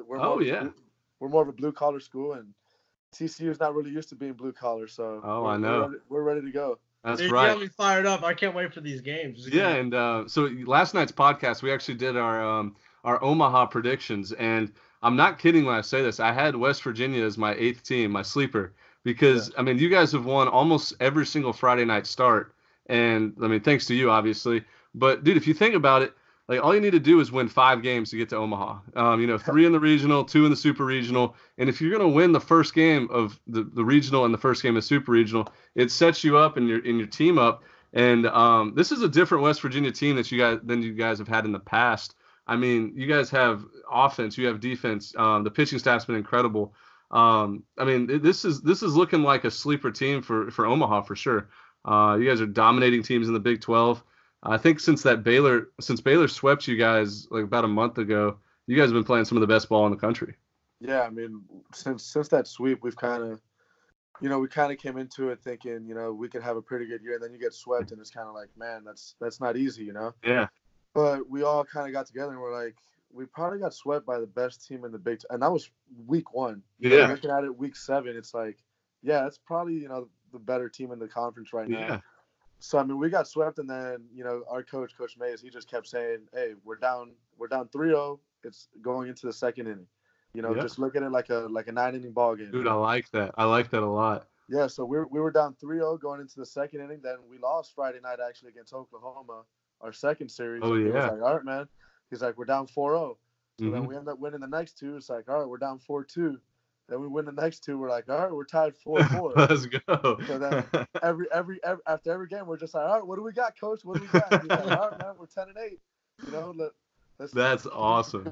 We're more of a blue collar school, and TCU is not really used to being blue collar. So I know we're ready to go. That's right. You got me fired up. I can't wait for these games. Yeah, and so last night's podcast, we actually did our Omaha predictions, and I'm not kidding when I say this. I had West Virginia as my 8th team, my sleeper, because I mean, you guys have won almost every single Friday night start, and I mean, thanks to you, obviously. But dude, if you think about it, like all you need to do is win 5 games to get to Omaha. 3 in the regional, 2 in the super regional. And if you're going to win the first game of the regional and the first game of super regional, it sets you up and your team up. And this is a different West Virginia team that you guys have had in the past. I mean, you guys have offense, you have defense. The pitching staff's been incredible. I mean, this is looking like a sleeper team for Omaha for sure. You guys are dominating teams in the Big 12. I think since Baylor swept you guys like about a month ago, you guys have been playing some of the best ball in the country. Yeah, I mean, since that sweep, we've kind of, we kind of came into it thinking, we could have a pretty good year, and then you get swept, and it's kind of like, man, that's not easy, Yeah. But we all kind of got together, and we're like, we probably got swept by the best team in the Big 12, and that was week 1. Looking at it, week 7, it's like, yeah, it's probably the better team in the conference right now. Yeah. So, I mean, we got swept, and then, our coach, Coach Mays, he just kept saying, hey, we're down 3-0. It's going into the second inning. Just look at it like a 9-inning ball game. Dude, I like that. I like that a lot. Yeah, so we were down 3-0 going into the second inning. Then we lost Friday night, actually, against Oklahoma, our second series. Oh, yeah. He was like, all right, man. He's like, we're down 4-0. So then we end up winning the next 2. It's like, all right, we're down 4-2. Then we win the next 2. We're like, all right, we're tied 4-4. Let's go. So then after every game, we're just like, all right, what do we got, Coach? What do we got? He's like, all right, man, we're 10-8. That's awesome.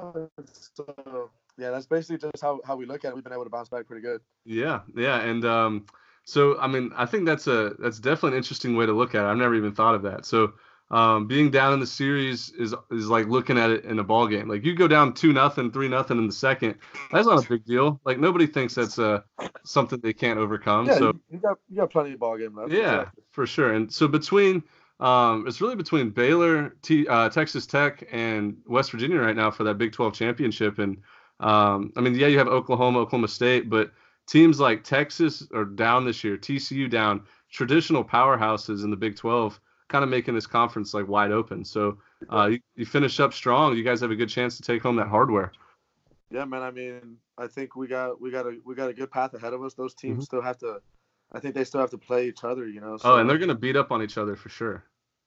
So yeah, that's basically just how we look at it. We've been able to bounce back pretty good. Yeah, and so I mean, I think that's definitely an interesting way to look at it. I've never even thought of that. So. Being down in the series is like looking at it in a ball game. Like you go down 2-0, 3-0 in the second. That's not a big deal. Like nobody thinks that's something they can't overcome. Yeah, so you got plenty of ball game left. Yeah, exactly. For sure. And so it's really between Baylor, Texas Tech, and West Virginia right now for that Big 12 championship. And I mean, yeah, you have Oklahoma State, but teams like Texas are down this year. TCU down. Traditional powerhouses in the Big 12. Kind of making this conference like wide open. So you finish up strong. You guys have a good chance to take home that hardware. Yeah, man. I mean, I think we got a good path ahead of us. Those teams still have to. I think they still have to play each other. So, and they're gonna beat up on each other for sure.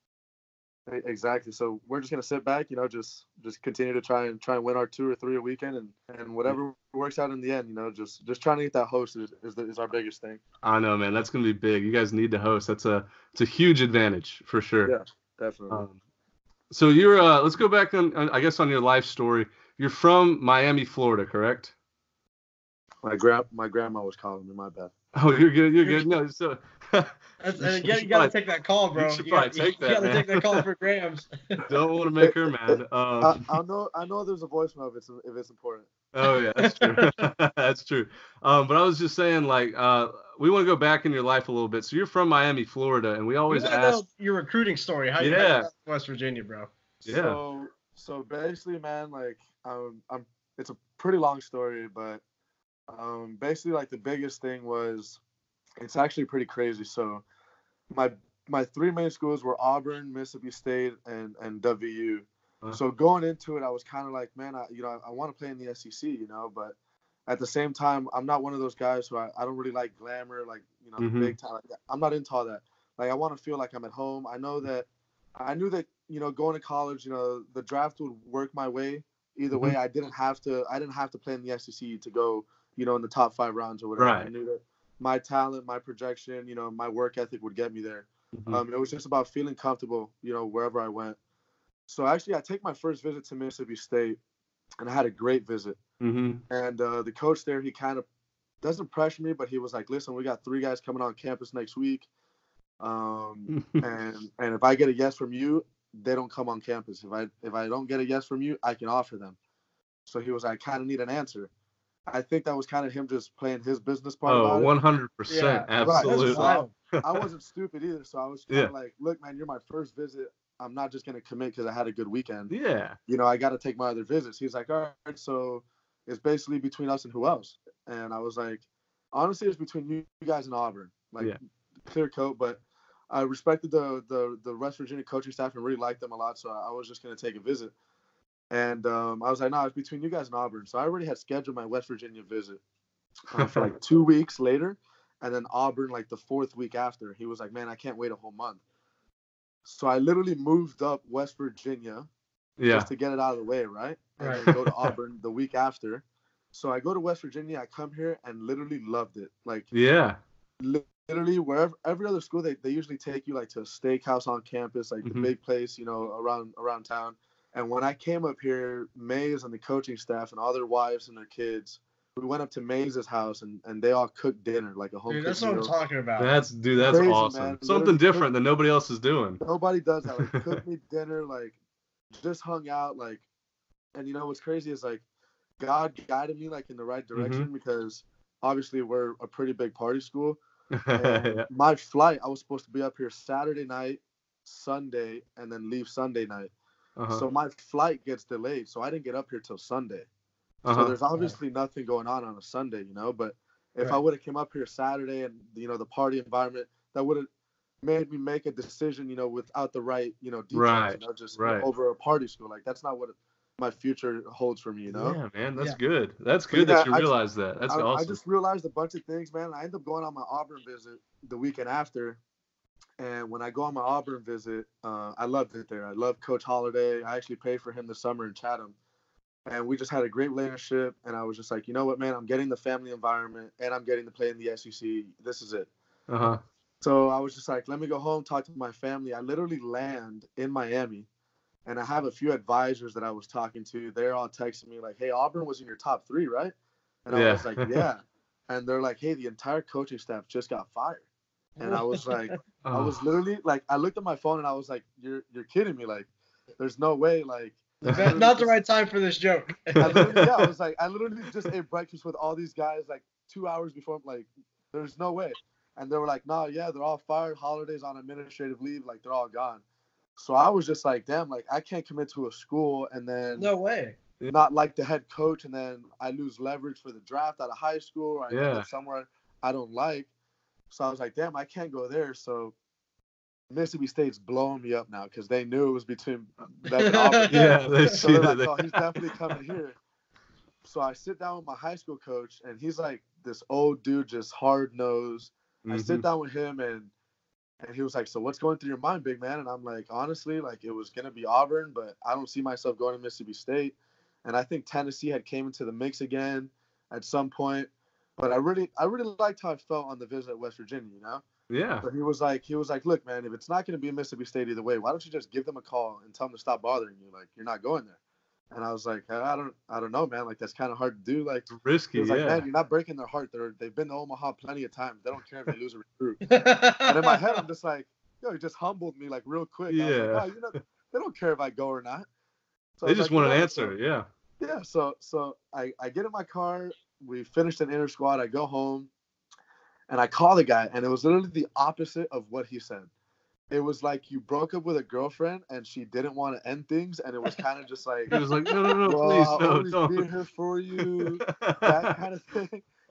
Exactly. So we're just gonna sit back, just continue to try and win our 2 or 3 a weekend, and whatever works out in the end, just trying to get that host is our biggest thing. I know, man. That's gonna be big. You guys need to host. It's a huge advantage for sure. Yeah, definitely. So you're let's go back on I guess on your life story. You're from Miami, Florida, correct? My grandma was calling me. My bad. Oh, you're good. You're good. No, so you gotta take that call, bro. You gotta take that call for Grams. Don't want to make her mad. I know there's a voicemail if it's important. Oh yeah, that's true. That's true. But I was just saying, like, we want to go back in your life a little bit. So you're from Miami, Florida, and we always ask your recruiting story. How you got to West Virginia, bro? Yeah. So basically, man, like, it's a pretty long story, but basically, like, the biggest thing was, it's actually pretty crazy. So my three main schools were Auburn, Mississippi State, and WU. So going into it, I was kind of like, man, I want to play in the SEC, but at the same time, I'm not one of those guys who I don't really like glamour, like, the big time. Like, I'm not into all that. Like, I want to feel like I'm at home. I knew that, going to college, the draft would work my way. Either way, I didn't have to play in the SEC to go, in the top 5 rounds or whatever. Right. I knew that my talent, my projection, my work ethic would get me there. It was just about feeling comfortable, wherever I went. So actually, I take my first visit to Mississippi State, and I had a great visit. And the coach there, he kind of doesn't pressure me, but he was like, "Listen, we got 3 guys coming on campus next week, and if I get a yes from you, they don't come on campus. If I don't get a yes from you, I can offer them." So he was like, "I kind of need an answer." I think that was kind of him just playing his business part. Oh, 100%, absolutely. Right. So I wasn't stupid either, so I was kind of like, "Look, man, you're my first visit. I'm not just gonna commit because I had a good weekend. Yeah. I got to take my other visits." He's like, "All right, so it's basically between us and who else?" And I was like, "Honestly, it's between you guys and Auburn, clear coat." But I respected the West Virginia coaching staff and really liked them a lot, so I was just gonna take a visit. And I was like, "No, it's between you guys and Auburn." So I already had scheduled my West Virginia visit for like 2 weeks later, and then Auburn like the 4th week after. He was like, "Man, I can't wait a whole month." So I literally moved up West Virginia just to get it out of the way, right? And then go to Auburn the week after. So I go to West Virginia, I come here and literally loved it. Like, literally wherever, every other school, they usually take you like to a steakhouse on campus, like the big place, around town. And when I came up here, Mays and the coaching staff and all their wives and their kids, we went up to Mays' house and they all cooked dinner, like a home cooked meal. That's what I'm talking about. That's crazy, awesome. Man. Something different that nobody else is doing. Nobody does that. Like, cooked me dinner, like, just hung out, like, and what's crazy is, like, God guided me, like, in the right direction because obviously we're a pretty big party school. And my flight, I was supposed to be up here Saturday night, Sunday, and then leave Sunday night. So my flight gets delayed, so I didn't get up here till Sunday. So there's obviously nothing going on a Sunday, but if I would have came up here Saturday and, the party environment, that would have made me make a decision, without the right, details, over a party school. Like, that's not what my future holds for me, Yeah, man, that's good. That's good that you realized that. That's awesome. I just realized a bunch of things, man. I ended up going on my Auburn visit the weekend after. And when I go on my Auburn visit, I loved it there. I loved Coach Holiday. I actually played for him this summer in Chatham. And we just had a great relationship. And I was just like, you know what, man, I'm getting the family environment and I'm getting to play in the SEC. This is it. So I was just like, let me go home, talk to my family. I literally land in Miami. And I have a few advisors that I was talking to. They're all texting me like, hey, Auburn was in your top 3, right? And I was like, yeah. And they're like, hey, the entire coaching staff just got fired. And I was like, I was literally like, I looked at my phone and I was like, you're kidding me. Like, there's no way. Like, not the right time for this joke. I literally just ate breakfast with all these guys like 2 hours before. Like, there's no way. And they were like, no, yeah, they're all fired. Holidays on administrative leave. Like, they're all gone. So I was just like, damn, like, I can't commit to a school and then no way not like the head coach, and then I lose leverage for the draft out of high school, or I end up somewhere I don't like. So I was like, damn, I can't go there. So Mississippi State's blowing me up now because they knew it was between them and Auburn. So they're like, oh, he's definitely coming here. So I sit down with my high school coach, and he's like this old dude, just hard-nosed. I sit down with him, and he was like, so what's going through your mind, big man? And I'm like, honestly, like, it was going to be Auburn, but I don't see myself going to Mississippi State. And I think Tennessee had came into the mix again at some point. But I really liked how I felt on the visit at West Virginia, Yeah. But he was like, look, man, if it's not going to be Mississippi State either way, why don't you just give them a call and tell them to stop bothering you? Like, you're not going there. And I was like, I don't know, man. Like, that's kind of hard to do. Like, risky. Like, man, you're not breaking their heart. They've been to Omaha plenty of times. They don't care if they lose a recruit. And in my head, I'm just like, yo, he just humbled me like real quick. Yeah. I was like, oh, they don't care if I go or not. So they just want an answer. Yeah. Yeah. So I get in my car. We finished an inter squad. I go home, and I call the guy, and it was literally the opposite of what he said. It was like you broke up with a girlfriend and she didn't want to end things, and it was kind of just like, he was like, no, well, please, I'll no, always don't. be here for you, that kind of thing.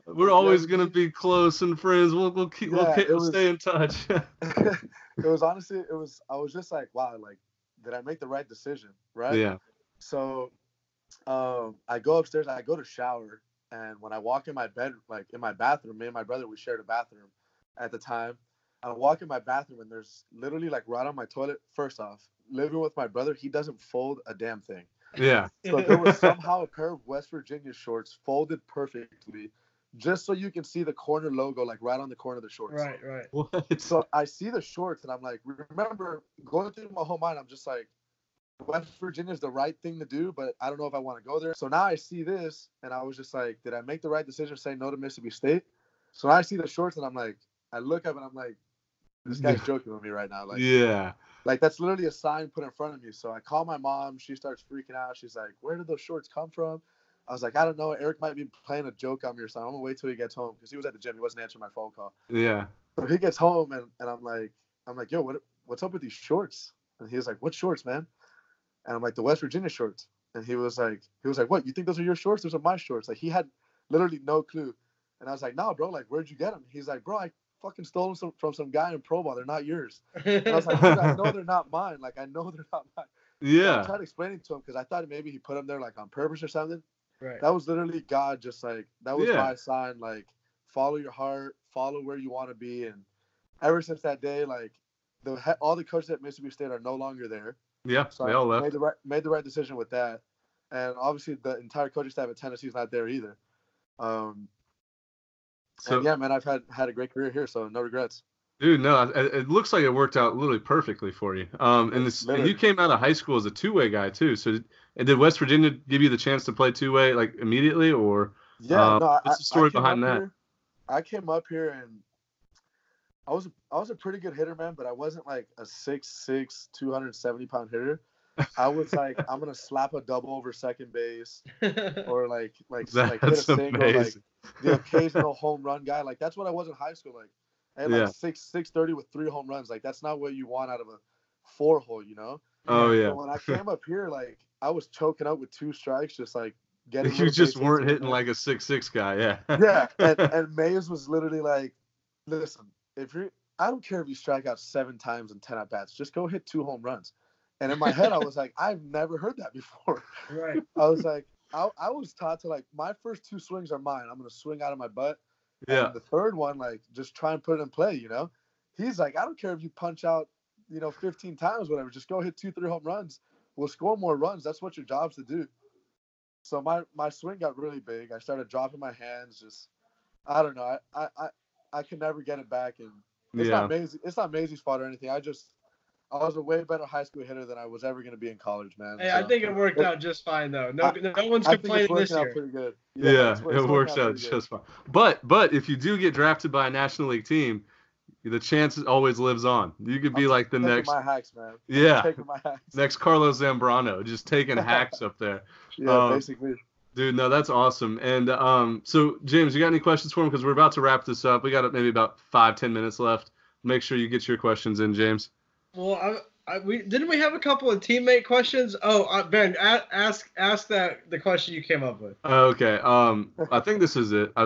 We're always gonna be close and friends. We'll stay in touch. It was honestly, I was just like, wow, like, did I make the right decision, right? Yeah. So, I go upstairs, I go to shower, and when I walk in my bed, like in my bathroom, me and my brother, we shared a bathroom at the time. I walk in my bathroom, and there's literally like right on my toilet. First off, living with my brother, he doesn't fold a damn thing. Yeah. So there was somehow a pair of West Virginia shorts folded perfectly, just so you can see the corner logo, like right on the corner of the shorts. Right. What? So I see the shorts, and I'm like, remember, going through my whole mind, I'm just like, West Virginia is the right thing to do, but I don't know if I want to go there. So now I see this, and I was just like, did I make the right decision saying no to Mississippi State? So now I see the shorts, and I'm like, I look up, and I'm like, this guy's joking with me right now. Like, yeah. Like, that's literally a sign put in front of me. So I call my mom. She starts freaking out. She's like, where did those shorts come from? I was like, I don't know. Eric might be playing a joke on me or something. I'm going to wait till he gets home because he was at the gym. He wasn't answering my phone call. Yeah. So he gets home, and I'm like, yo, what's up with these shorts? And he was like, what shorts, man? And I'm like, the West Virginia shorts. And he was like, what? You think those are your shorts? Those are my shorts. Like, he had literally no clue. And I was like, no, bro. Like, where'd you get them? He's like, bro, I fucking stole them from some guy in Pro Ball. They're not yours. And I was like, dude, I know they're not mine. Like, I know they're not mine. Yeah. So I tried explaining to him because I thought maybe he put them there like on purpose or something. Right. That was literally God just like, that was my sign. Like, follow your heart, follow where you want to be. And ever since that day, like, all the coaches at Mississippi State are no longer there. Yeah, so they all left. Made the right decision with that. And obviously the entire coaching staff at Tennessee is not there either. And yeah, man, I've had a great career here, so no regrets. Dude, no, it looks like it worked out literally perfectly for you. And you came out of high school as a two-way guy too. So, did West Virginia give you the chance to play two-way like immediately, or what's the story behind that? I came up here and I was a pretty good hitter, man, but I wasn't like a 6'6", 270-pound hitter. I was like, I'm gonna slap a double over second base, or like hit a single, like the occasional home run guy. Like, that's what I was in high school. Like, I had like 630 with 3 home runs. Like, that's not what you want out of a 4-hole, you know? Oh yeah. So when I came up here, like, I was choking up with 2 strikes, just like getting. You just weren't hitting like a 6'6" guy, yeah. Yeah, and Mays was literally like, listen, I don't care if you strike out 7 times in 10 at bats, just go hit 2 home runs. And in my head, I was like, I've never heard that before. Right. I was like, I was taught to, like, my first 2 swings are mine. I'm going to swing out of my butt. Yeah. And the third one, like, just try and put it in play, you know? He's like, I don't care if you punch out, 15 times, whatever. Just go hit 2-3 home runs. We'll score more runs. That's what your job's to do. So my swing got really big. I started dropping my hands. Just, I don't know. I could never get it back. And it's not Maisie. It's not Maisie's fault or anything. I was a way better high school hitter than I was ever going to be in college, man. Hey, so, I think it worked out just fine, though. No one's complaining this year. Pretty good. Yeah, it works out just fine. But if you do get drafted by a National League team, the chance always lives on. You could be like the next. My hacks, man. Yeah. Taking my hacks. Next Carlos Zambrano, just taking hacks up there. Yeah, basically. Dude, no, that's awesome. And so James, you got any questions for him? Because we're about to wrap this up. We got maybe about 5-10 minutes left. Make sure you get your questions in, James. Well, didn't we have a couple of teammate questions? Oh, Ben, ask the question you came up with. Okay. I think this is it.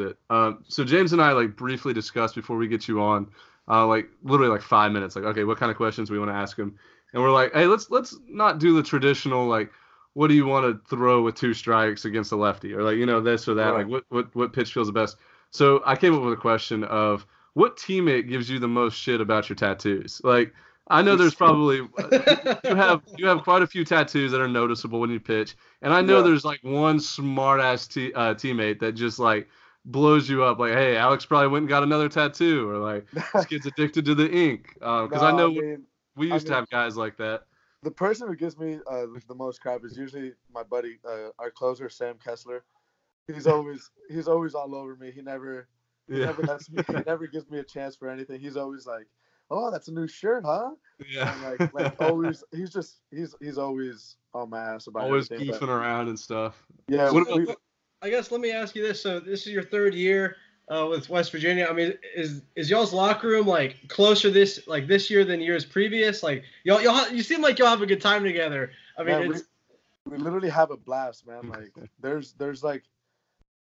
So James and I like briefly discussed before we get you on, like literally like 5 minutes. Like, okay, what kind of questions we want to ask him? And we're like, hey, let's not do the traditional like, what do you want to throw with 2 strikes against a lefty, or like this or that. Right. Like what pitch feels the best. So I came up with a question of what teammate gives you the most shit about your tattoos? Like, I know there's probably you have quite a few tattoos that are noticeable when you pitch, and I know there's like one smart ass teammate that just like blows you up. Like, hey, Alex probably went and got another tattoo, or like this kid's addicted to the ink. Because I know we used to have guys like that. The person who gives me the most crap is usually my buddy, our closer, Sam Kessler. He's always all over me. He never lets me. He never gives me a chance for anything. He's always like, oh, that's a new shirt, huh? Yeah. And like always, he's always on my ass about always everything. Goofing around and stuff. Yeah. I guess let me ask you this. So this is your 3rd year with West Virginia. I mean, is y'all's locker room like closer this year than years previous? Like y'all you seem like y'all have a good time together. I mean, we literally have a blast, man. Like there's like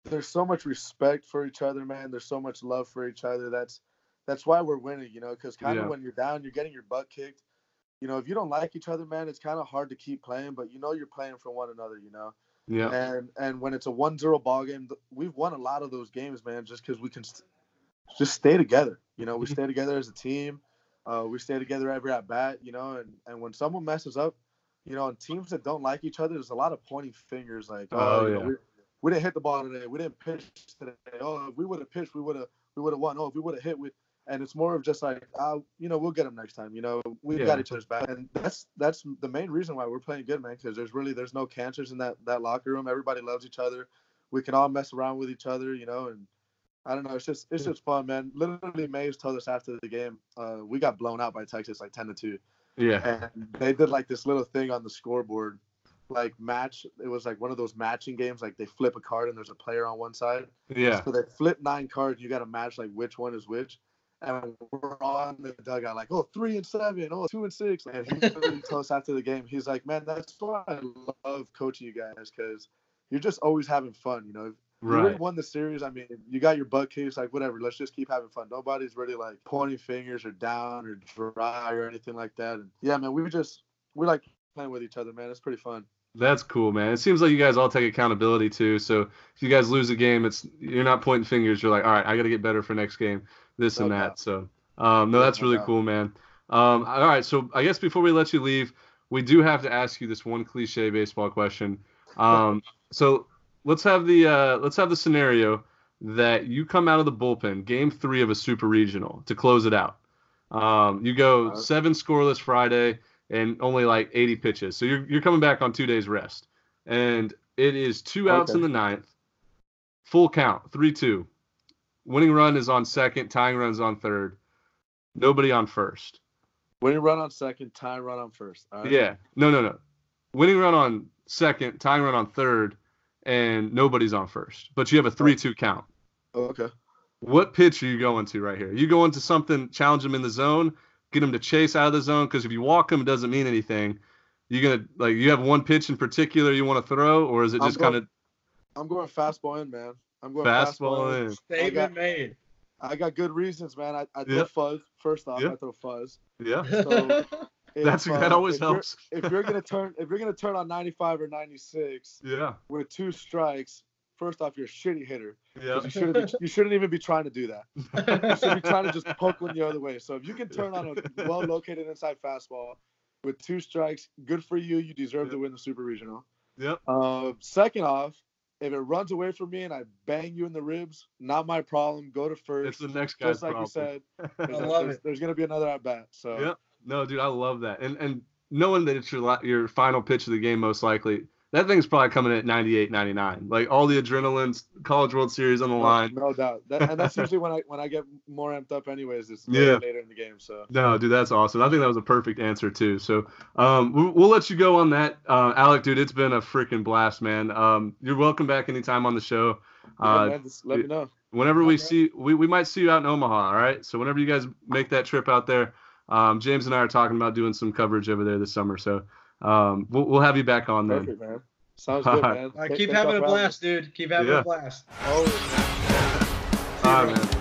there's so much respect for each other, man. There's so much love for each other. That's why we're winning, you know, because kind of when you're down, you're getting your butt kicked. You know, if you don't like each other, man, it's kind of hard to keep playing, but you know you're playing for one another, you know. Yeah. And when it's a 1-0 ball game, we've won a lot of those games, man, just because we can just stay together. You know, we stay together as a team. We stay together every at bat, you know, and when someone messes up, you know, on teams that don't like each other, there's a lot of pointing fingers like, we didn't hit the ball today. We didn't pitch today. Oh, if we would have pitched, we would have won. Oh, if we would have hit, and it's more of just like, you know, we'll get them next time. You know, we've got each other's back, and that's the main reason why we're playing good, man. Because there's no cancers in that locker room. Everybody loves each other. We can all mess around with each other, you know, and I don't know. It's just fun, man. Literally, Mays told us after the game, we got blown out by Texas like 10-2. Yeah. And they did like this little thing on the scoreboard, like match. It was like one of those matching games. Like they flip a card and there's a player on one side. Yeah. So they flip 9 cards. And you got to match like which one is which. And we're on the dugout like, 3-7, 2-6. And he literally told us after the game, he's like, man, that's why I love coaching you guys, because you're just always having fun, you know. You really won the series. I mean, you got your butt kicked. Like, whatever. Let's just keep having fun. Nobody's really, like, pointing fingers or down or dry or anything like that. And, yeah, man, we like playing with each other, man. It's pretty fun. That's cool, man. It seems like you guys all take accountability, too. So if you guys lose a game, you're not pointing fingers. You're like, all right, I got to get better for next game, this and that. So, no, that's really cool, man. All right, so I guess before we let you leave, we do have to ask you this one cliche baseball question. So let's have the scenario that you come out of the bullpen, game 3 of a super regional to close it out. You go 7 scoreless Friday and only like 80 pitches. So you're coming back on 2 days rest. And it is 2 outs in the 9th. Full count, 3-2. Winning run is on second, tying run is on third. Nobody on first. Winning run on second, tying run on first. All right. Yeah. No. Winning run on second, tying run on third, and nobody's on first. But you have a 3-2 count. Okay. What pitch are you going to right here? You go into something, challenge him in the zone, get him to chase out of the zone, because if you walk him, it doesn't mean anything. You're going to, you have one pitch in particular you want to throw, or is it just kind of... I'm going fastball in, man. I'm going fastball in. Statement made. I got good reasons, man. I throw fuzz. First off, I throw fuzz. Yeah. So that always helps. If you're gonna turn on 95 or 96, with 2 strikes, first off, you're a shitty hitter. Yeah. You shouldn't even be trying to do that. You should be trying to just poke one the other way. So if you can turn on a well-located inside fastball with 2 strikes, good for you. You deserve to win the Super Regional. Yep. Second off, if it runs away from me and I bang you in the ribs, not my problem. Go to first. It's the next guy's problem. Just like you said. I love it. There's going to be another at bat. So. Yep. No, dude, I love that. And knowing that it's your final pitch of the game, most likely, that thing's probably coming at 98, 99. Like all the adrenaline, College World Series on the line. No doubt. And that's usually when I get more amped up anyways. It's later in the game. So. No, dude, that's awesome. I think that was a perfect answer too. So we'll let you go on that. Alec, dude, it's been a freaking blast, man. You're welcome back anytime on the show. Man, just let me know. Whenever we might see you out in Omaha, all right? So whenever you guys make that trip out there, James and I are talking about doing some coverage over there this summer. So we'll have you back on then. Perfect, man. Sounds good, man. Keep having a blast, dude. Keep having a blast. Oh, man. All right, man.